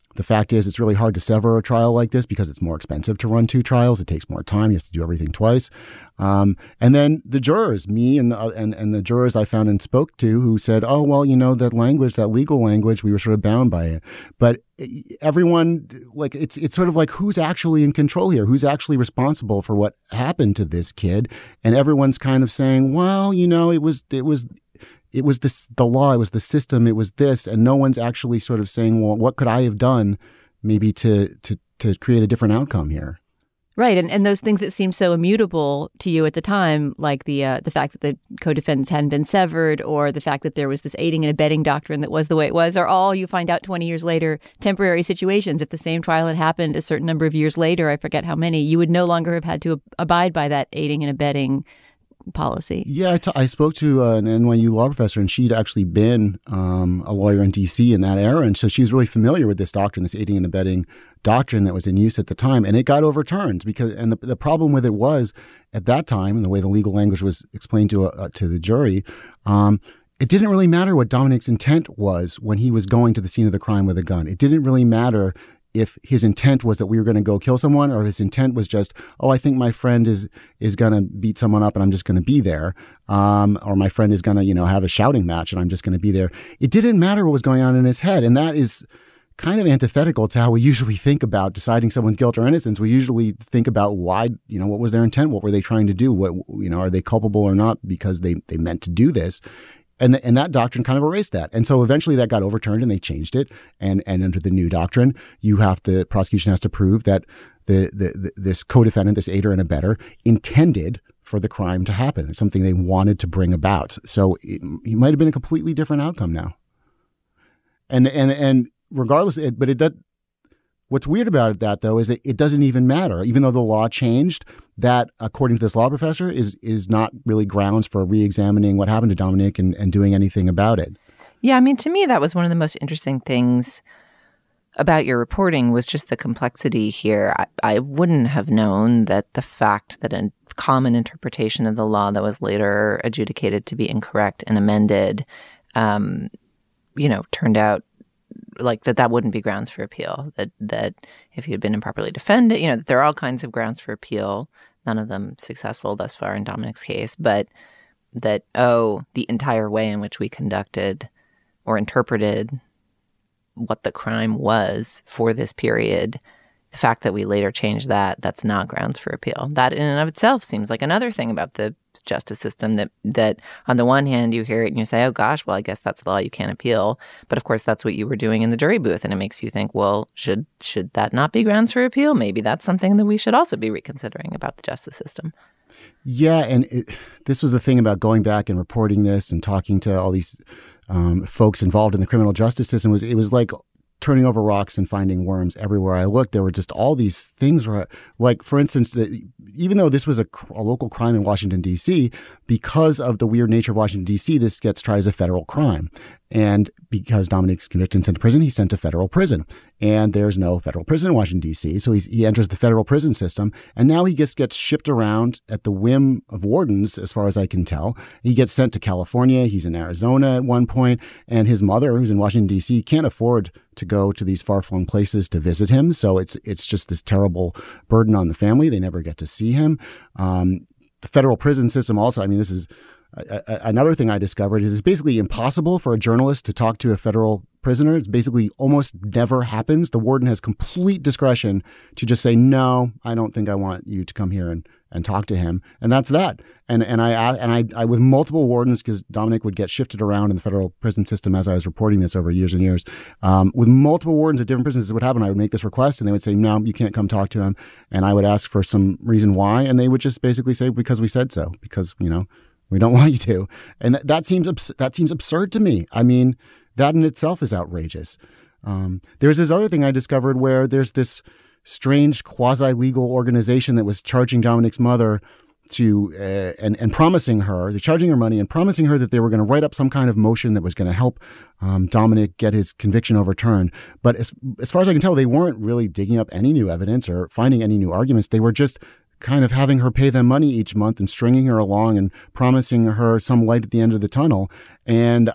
The fact is, it's really hard to sever a trial like this because it's more expensive to run 2 trials. It takes more time. You have to do everything twice. And then the jurors, me and the jurors I found and spoke to, who said, oh, well, that language, that legal language, we were sort of bound by it. But everyone, like, it's sort of like, who's actually in control here? Who's actually responsible for what happened to this kid? And everyone's kind of saying, well, it was the law, it was the system, it was this, and no one's actually sort of saying, well, what could I have done maybe to create a different outcome here? Right, and those things that seemed so immutable to you at the time, like the fact that the co-defendants hadn't been severed, or the fact that there was this aiding and abetting doctrine that was the way it was, are all, you find out 20 years later, temporary situations. If the same trial had happened a certain number of years later, I forget how many, you would no longer have had to abide by that aiding and abetting policy. Yeah, I spoke to an NYU law professor, and she'd actually been a lawyer in D.C. in that era, and so she was really familiar with this doctrine, this aiding and abetting doctrine that was in use at the time, and it got overturned because. And the problem with it was, at that time, and the way the legal language was explained to the jury, it didn't really matter what Dominic's intent was when he was going to the scene of the crime with a gun. It didn't really matter if his intent was that we were going to go kill someone, or his intent was just, oh, I think my friend is going to beat someone up and I'm just going to be there. Or my friend is going to, have a shouting match and I'm just going to be there. It didn't matter what was going on in his head. And that is kind of antithetical to how we usually think about deciding someone's guilt or innocence. We usually think about why, what was their intent? What were they trying to do? What, are they culpable or not because they meant to do this? And that doctrine kind of erased that. And so eventually that got overturned and they changed it. And under the new doctrine, prosecution has to prove that this co-defendant, this aider and abetter, intended for the crime to happen. It's something they wanted to bring about. So it might have been a completely different outcome now. And regardless, what's weird about that, though, is that it doesn't even matter. Even though the law changed, that, according to this law professor, is not really grounds for re-examining what happened to Dominic and doing anything about it. Yeah, I mean, to me, that was one of the most interesting things about your reporting was just the complexity here. I wouldn't have known that the fact that a common interpretation of the law that was later adjudicated to be incorrect and amended, turned out like that wouldn't be grounds for appeal, that if you had been improperly defended, that there are all kinds of grounds for appeal, none of them successful thus far in Dominic's case, but that, the entire way in which we conducted or interpreted what the crime was for this period, the fact that we later changed that's not grounds for appeal. That in and of itself seems like another thing about the justice system that on the one hand you hear it and you say, oh gosh, well, I guess that's the law, you can't appeal. But of course, that's what you were doing in the jury booth. And it makes you think, well, should that not be grounds for appeal? Maybe that's something that we should also be reconsidering about the justice system. Yeah, and this was the thing about going back and reporting this and talking to all these folks involved in the criminal justice system. It was like turning over rocks and finding worms everywhere I looked. There were just all these things where, like, for instance, even though this was a local crime in Washington, D.C., because of the weird nature of Washington, D.C., this gets tried as a federal crime. And because Dominic's convicted and sent to prison, he's sent to federal prison. And there's no federal prison in Washington, D.C., so he enters the federal prison system. And now he gets shipped around at the whim of wardens, as far as I can tell. He gets sent to California. He's in Arizona at one point. And his mother, who's in Washington, D.C., can't afford to go to these far-flung places to visit him. So it's just this terrible burden on the family. They never get to see him. The federal prison system also, I mean, this is another thing I discovered, is it's basically impossible for a journalist to talk to a federal prisoner. It's basically almost never happens. The warden has complete discretion to just say, no, I don't think I want you to come here and talk to him. And that's that. And I with multiple wardens, because Dominic would get shifted around in the federal prison system as I was reporting this over years and years, with multiple wardens at different prisons, this would happen. I would make this request and they would say, no, you can't come talk to him. And I would ask for some reason why. And they would just basically say, because we said so, because, we don't want you to. And that seems absurd to me. I mean, that in itself is outrageous. There's this other thing I discovered where there's this strange quasi-legal organization that was charging Dominic's mother to and promising her, they're charging her money and promising her that they were going to write up some kind of motion that was going to help Dominic get his conviction overturned. But as far as I can tell, they weren't really digging up any new evidence or finding any new arguments. They were just kind of having her pay them money each month and stringing her along and promising her some light at the end of the tunnel. And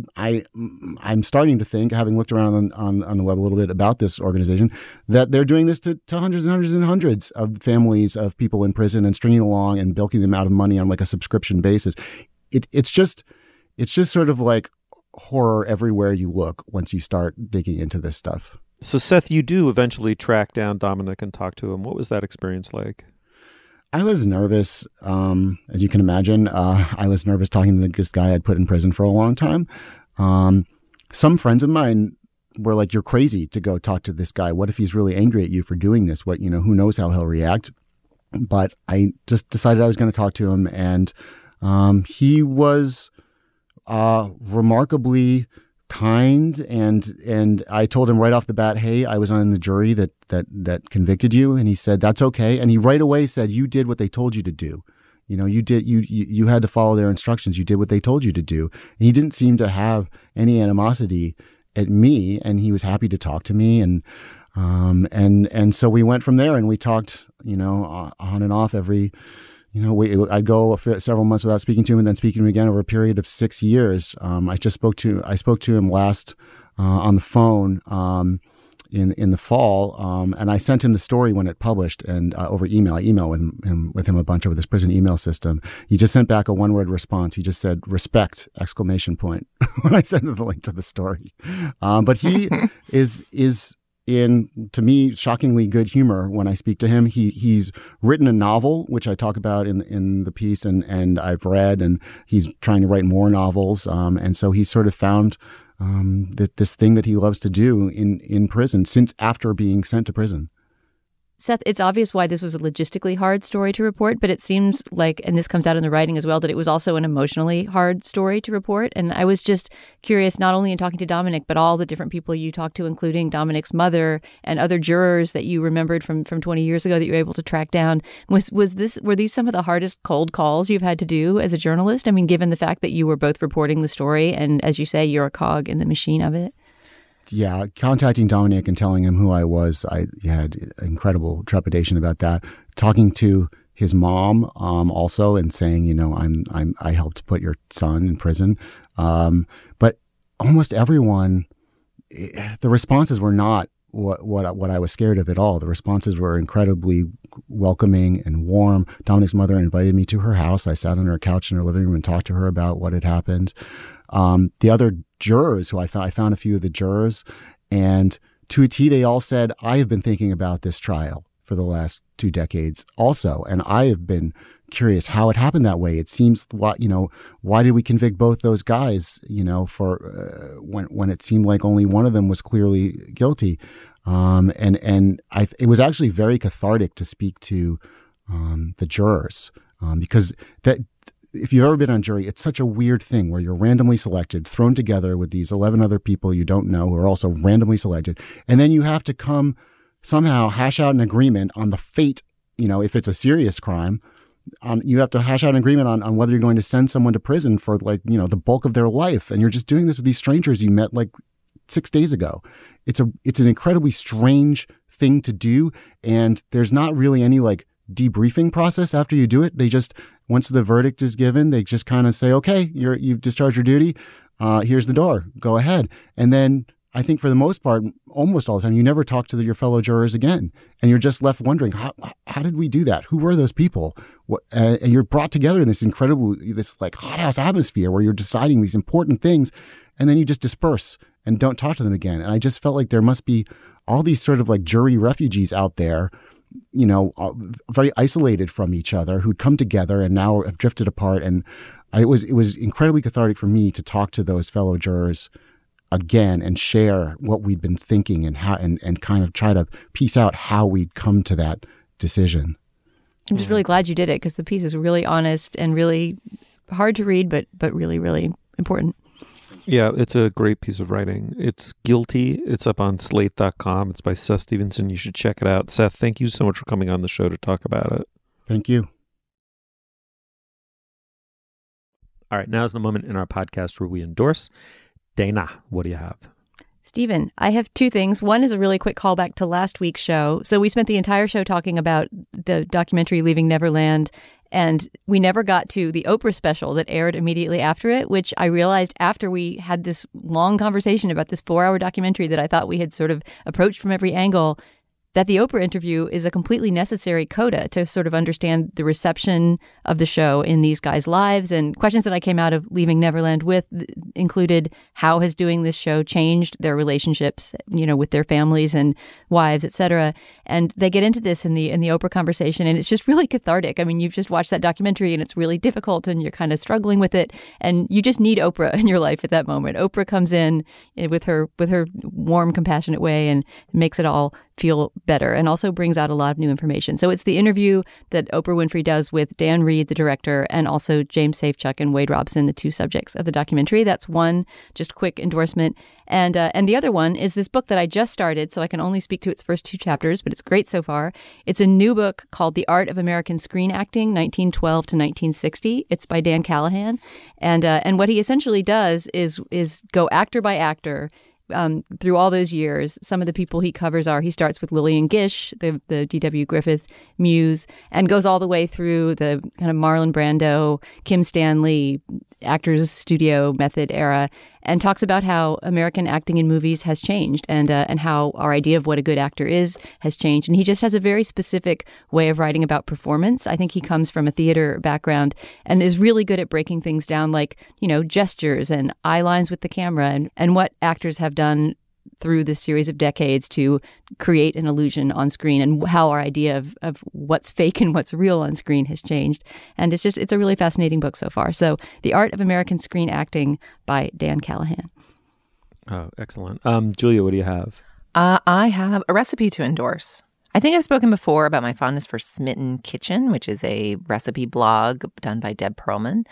I'm starting to think, having looked around on the web a little bit about this organization, that they're doing this to hundreds and hundreds and hundreds of families of people in prison and stringing along and bilking them out of money on like a subscription basis. It's just sort of like horror everywhere you look once you start digging into this stuff. So Seth, you do eventually track down Dominic and talk to him. What was that experience like? I was nervous, as you can imagine. I was nervous talking to this guy I'd put in prison for a long time. Some friends of mine were like, "You're crazy to go talk to this guy. What if he's really angry at you for doing this? Who knows how he'll react?" But I just decided I was going to talk to him, and he was remarkably kind, and I told him right off the bat, "Hey, I was on the jury that convicted you," and he said, "That's okay." And he right away said, "You did what they told you to do. You had to follow their instructions. You did what they told you to do." And he didn't seem to have any animosity at me, and he was happy to talk to me, and so we went from there, and we talked, on and off every. I'd go several months without speaking to him, and then speaking to him again over a period of 6 years. I spoke to him last on the phone in the fall, and I sent him the story when it published, and over email. I emailed with him a bunch over this prison email system. He just sent back a one-word response. He just said "respect!" when I sent him the link to the story. But he is in, to me, shockingly good humor when I speak to him. He's written a novel, which I talk about in the piece, and I've read, and he's trying to write more novels. And so he's sort of found this thing that he loves to do in prison since after being sent to prison. Seth, it's obvious why this was a logistically hard story to report, but it seems like, and this comes out in the writing as well, that it was also an emotionally hard story to report. And I was just curious, not only in talking to Dominic, but all the different people you talked to, including Dominic's mother and other jurors that you remembered from 20 years ago that you were able to track down. Were these some of the hardest cold calls you've had to do as a journalist? I mean, given the fact that you were both reporting the story and, as you say, you're a cog in the machine of it. Yeah, contacting Dominic and telling him who I was, I had incredible trepidation about that. Talking to his mom also and saying, I helped put your son in prison. But almost everyone, the responses were not what I was scared of at all. The responses were incredibly welcoming and warm. Dominic's mother invited me to her house. I sat on her couch in her living room and talked to her about what had happened. The other jurors who I found a few of the jurors, and to a T, they all said, "I have been thinking about this trial for the last 2 decades also, and I have been curious how it happened that way. It seems, why did we convict both those guys, for when it seemed like only one of them was clearly guilty?" It was actually very cathartic to speak to the jurors because that. If you've ever been on jury, it's such a weird thing where you're randomly selected, thrown together with these 11 other people you don't know who are also randomly selected. And then you have to somehow hash out an agreement on the fate, if it's a serious crime, you have to hash out an agreement on whether you're going to send someone to prison for the bulk of their life. And you're just doing this with these strangers you met 6 days ago. It's an incredibly strange thing to do. And there's not really any debriefing process after you do it. They just, once the verdict is given, they just kind of say, "Okay, you've discharged your duty. Here's the door. Go ahead." And then I think for the most part, almost all the time, you never talk to your fellow jurors again. And you're just left wondering, how did we do that? Who were those people? And you're brought together in this hothouse atmosphere where you're deciding these important things, and then you just disperse and don't talk to them again. And I just felt like there must be all these sort of jury refugees out there, very isolated from each other, who'd come together and now have drifted apart. And it was incredibly cathartic for me to talk to those fellow jurors again and share what we'd been thinking and how, and kind of try to piece out how we'd come to that decision. I'm just really glad you did it, because the piece is really honest and really hard to read, but really, really important. Yeah, it's a great piece of writing. It's Guilty. It's up on slate.com. It's by Seth Stevenson. You should check it out. Seth, thank you so much for coming on the show to talk about it. Thank you. All right, now's the moment in our podcast where we endorse. Dana, what do you have? Stephen, I have two things. One is a really quick callback to last week's show. So we spent the entire show talking about the documentary Leaving Neverland, and we never got to the Oprah special that aired immediately after it, which I realized after we had this long conversation about this 4-hour documentary that I thought we had sort of approached from every angle, that the Oprah interview is a completely necessary coda to sort of understand the reception of the show in these guys' lives. And questions that I came out of Leaving Neverland with included how has doing this show changed their relationships, with their families and wives, et cetera. And they get into this in the Oprah conversation, and it's just really cathartic. I mean, you've just watched that documentary and it's really difficult and you're kind of struggling with it, and you just need Oprah in your life at that moment. Oprah comes in with her warm, compassionate way and makes it all feel better, and also brings out a lot of new information. So it's the interview that Oprah Winfrey does with Dan Reed, the director, and also James Safechuck and Wade Robson, the two subjects of the documentary. That's one just quick endorsement. And the other one is this book that I just started, so I can only speak to its first 2 chapters, but it's great so far. It's a new book called The Art of American Screen Acting, 1912 to 1960. It's by Dan Callahan. And what he essentially does is go actor by actor through all those years. Some of the people he covers he starts with Lillian Gish, the D.W. Griffith muse, and goes all the way through the kind of Marlon Brando, Kim Stanley, Actors Studio method era, and talks about how American acting in movies has changed and how our idea of what a good actor is has changed. And he just has a very specific way of writing about performance. I think he comes from a theater background and is really good at breaking things down, like, gestures and eye lines with the camera and what actors have done through this series of decades to create an illusion on screen, and how our idea of what's fake and what's real on screen has changed. And it's a really fascinating book so far. So The Art of American Screen Acting by Dan Callahan. Oh, excellent. Julia, what do you have? I have a recipe to endorse. I think I've spoken before about my fondness for Smitten Kitchen, which is a recipe blog done by Deb Perlman.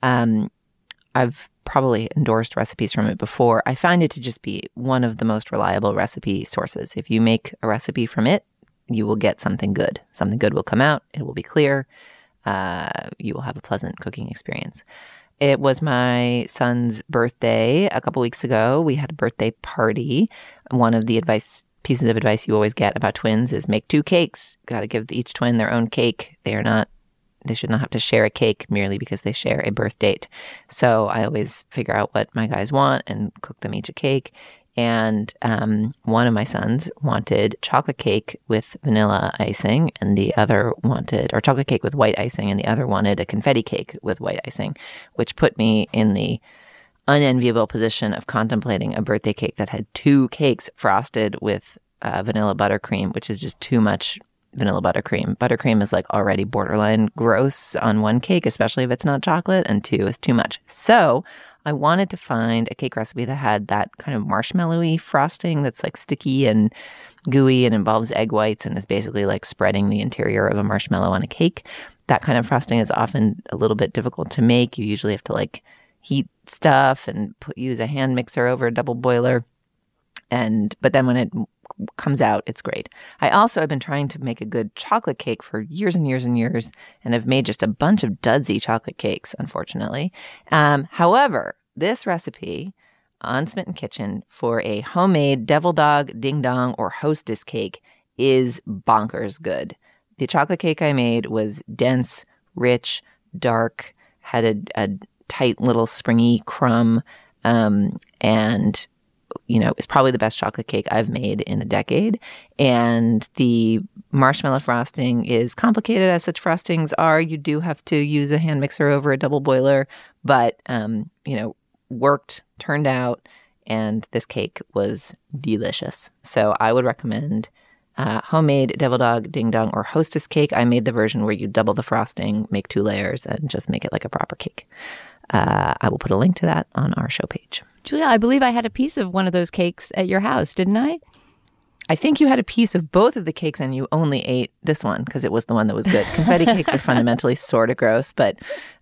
I've probably endorsed recipes from it before. I find it to just be one of the most reliable recipe sources. If you make a recipe from it, you will get something good. Something good will come out. It will be clear. You will have a pleasant cooking experience. It was my son's birthday a couple weeks ago. We had a birthday party. One of the pieces of advice you always get about twins is make 2 cakes. Got to give each twin their own cake. They should not have to share a cake merely because they share a birth date. So I always figure out what my guys want and cook them each a cake. And one of my sons wanted chocolate cake with vanilla icing, and the other wanted, or chocolate cake with white icing, and the other wanted a confetti cake with white icing, which put me in the unenviable position of contemplating a birthday cake that had 2 cakes frosted with vanilla buttercream, which is just too much vanilla buttercream. Buttercream is like already borderline gross on one cake, especially if it's not chocolate, and 2 is too much. So I wanted to find a cake recipe that had that kind of marshmallowy frosting that's like sticky and gooey and involves egg whites and is basically like spreading the interior of a marshmallow on a cake. That kind of frosting is often a little bit difficult to make. You usually have to like heat stuff and use a hand mixer over a double boiler. But then when it comes out, it's great. I also have been trying to make a good chocolate cake for years and years and years, and have made just a bunch of dudsy chocolate cakes, unfortunately. However, this recipe on Smitten Kitchen for a homemade Devil Dog, Ding Dong, or Hostess cake is bonkers good. The chocolate cake I made was dense, rich, dark, had a tight little springy crumb, and it's probably the best chocolate cake I've made in a decade. And the marshmallow frosting is complicated as such frostings are. You do have to use a hand mixer over a double boiler, but, worked, turned out, and this cake was delicious. So I would recommend homemade Devil Dog, Ding Dong, or Hostess cake. I made the version where you double the frosting, make 2 layers, and just make it like a proper cake. I will put a link to that on our show page. Julia, I believe I had a piece of one of those cakes at your house, didn't I? I think you had a piece of both of the cakes, and you only ate this one because it was the one that was good. Confetti cakes are fundamentally sort of gross, but,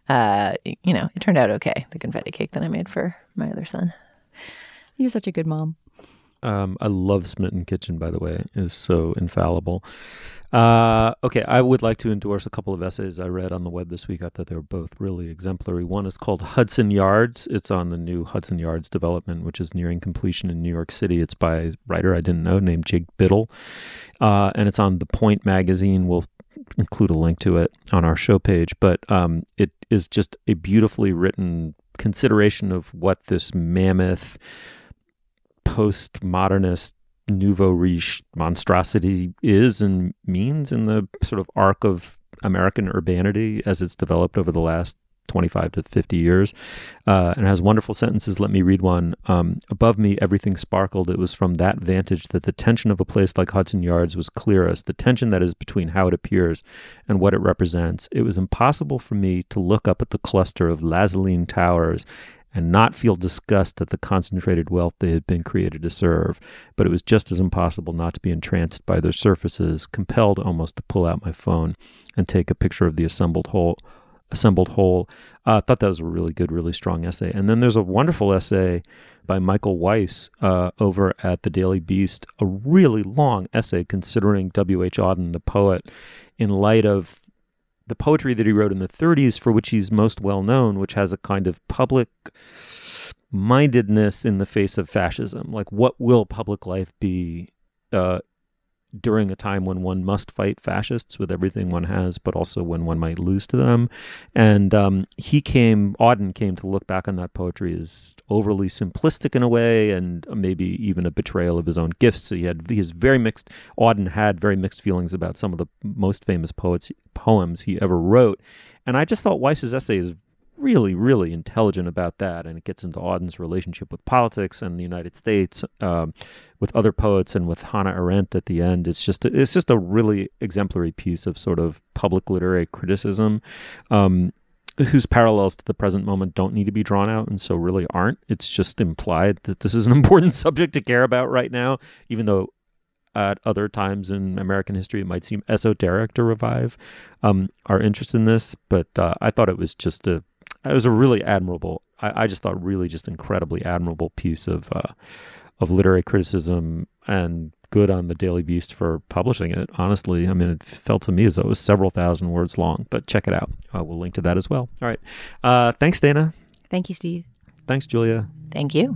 it turned out okay, the confetti cake that I made for my other son. You're such a good mom. I love Smitten Kitchen, by the way. It is so infallible. Okay, I would like to endorse a couple of essays I read on the web this week. I thought they were both really exemplary. One is called Hudson Yards. It's on the new Hudson Yards development, which is nearing completion in New York City. It's by a writer I didn't know named Jake Biddle. And it's on The Point magazine. We'll include a link to it on our show page. But it is just a beautifully written consideration of what this mammoth postmodernist nouveau riche monstrosity is and means in the sort of arc of American urbanity as it's developed over the last 25 to 50 years. And it has wonderful sentences. Let me read one. Above me, everything sparkled. It was from that vantage that the tension of a place like Hudson Yards was clearest, the tension that is between how it appears and what it represents. It was impossible for me to look up at the cluster of lazarine towers and not feel disgust at the concentrated wealth they had been created to serve. But it was just as impossible not to be entranced by their surfaces, compelled almost to pull out my phone and take a picture of the assembled whole. I thought that was a really good, really strong essay. And then there's a wonderful essay by Michael Weiss over at the Daily Beast, a really long essay considering W.H. Auden, the poet, in light of the poetry that he wrote in the 30s, for which he's most well known, which has a kind of public mindedness in the face of fascism. Like, what will public life be during a time when one must fight fascists with everything one has, but also when one might lose to them? And Auden came to look back on that poetry as overly simplistic in a way, and maybe even a betrayal of his own gifts. So Auden had very mixed feelings about some of the most famous poems he ever wrote. And I just thought Weiss's essay is really, really intelligent about that, and it gets into Auden's relationship with politics and the United States, with other poets, and with Hannah Arendt at the end. It's just a really exemplary piece of sort of public literary criticism, whose parallels to the present moment don't need to be drawn out, and so really aren't. It's just implied that this is an important subject to care about right now, even though at other times in American history it might seem esoteric to revive our interest in this. But I thought it was a really admirable, I just thought really just incredibly admirable piece of literary criticism, and good on the Daily Beast for publishing it. Honestly, I mean, it felt to me as though it was several thousand words long, but check it out. We'll link to that as well. All right. Thanks, Dana. Thank you, Steve. Thanks, Julia. Thank you.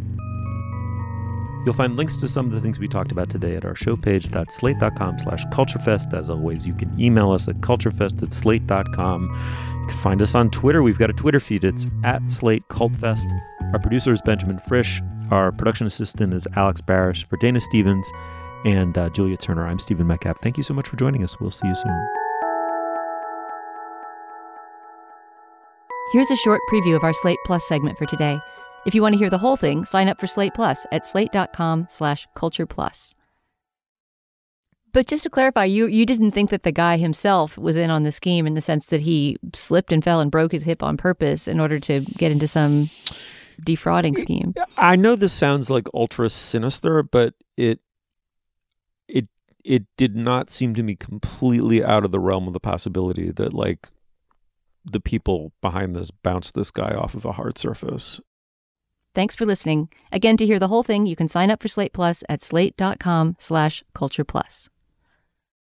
You'll find links to some of the things we talked about today at our show page. That's slate.com/culturefest. As always, you can email us at culturefest@slate.com. You can find us on Twitter. We've got a Twitter feed. It's @SlateCultFest. Our producer is Benjamin Frisch. Our production assistant is Alex Barish. For Dana Stevens and Julia Turner, I'm Stephen Metcalf. Thank you so much for joining us. We'll see you soon. Here's a short preview of our Slate Plus segment for today. If you want to hear the whole thing, sign up for Slate Plus at slate.com/cultureplus. But just to clarify, you didn't think that the guy himself was in on the scheme, in the sense that he slipped and fell and broke his hip on purpose in order to get into some defrauding scheme. I know this sounds like ultra sinister, but it did not seem to me completely out of the realm of the possibility that, like, the people behind this bounced this guy off of a hard surface. Thanks for listening. Again, to hear the whole thing, you can sign up for Slate Plus at slate.com/cultureplus.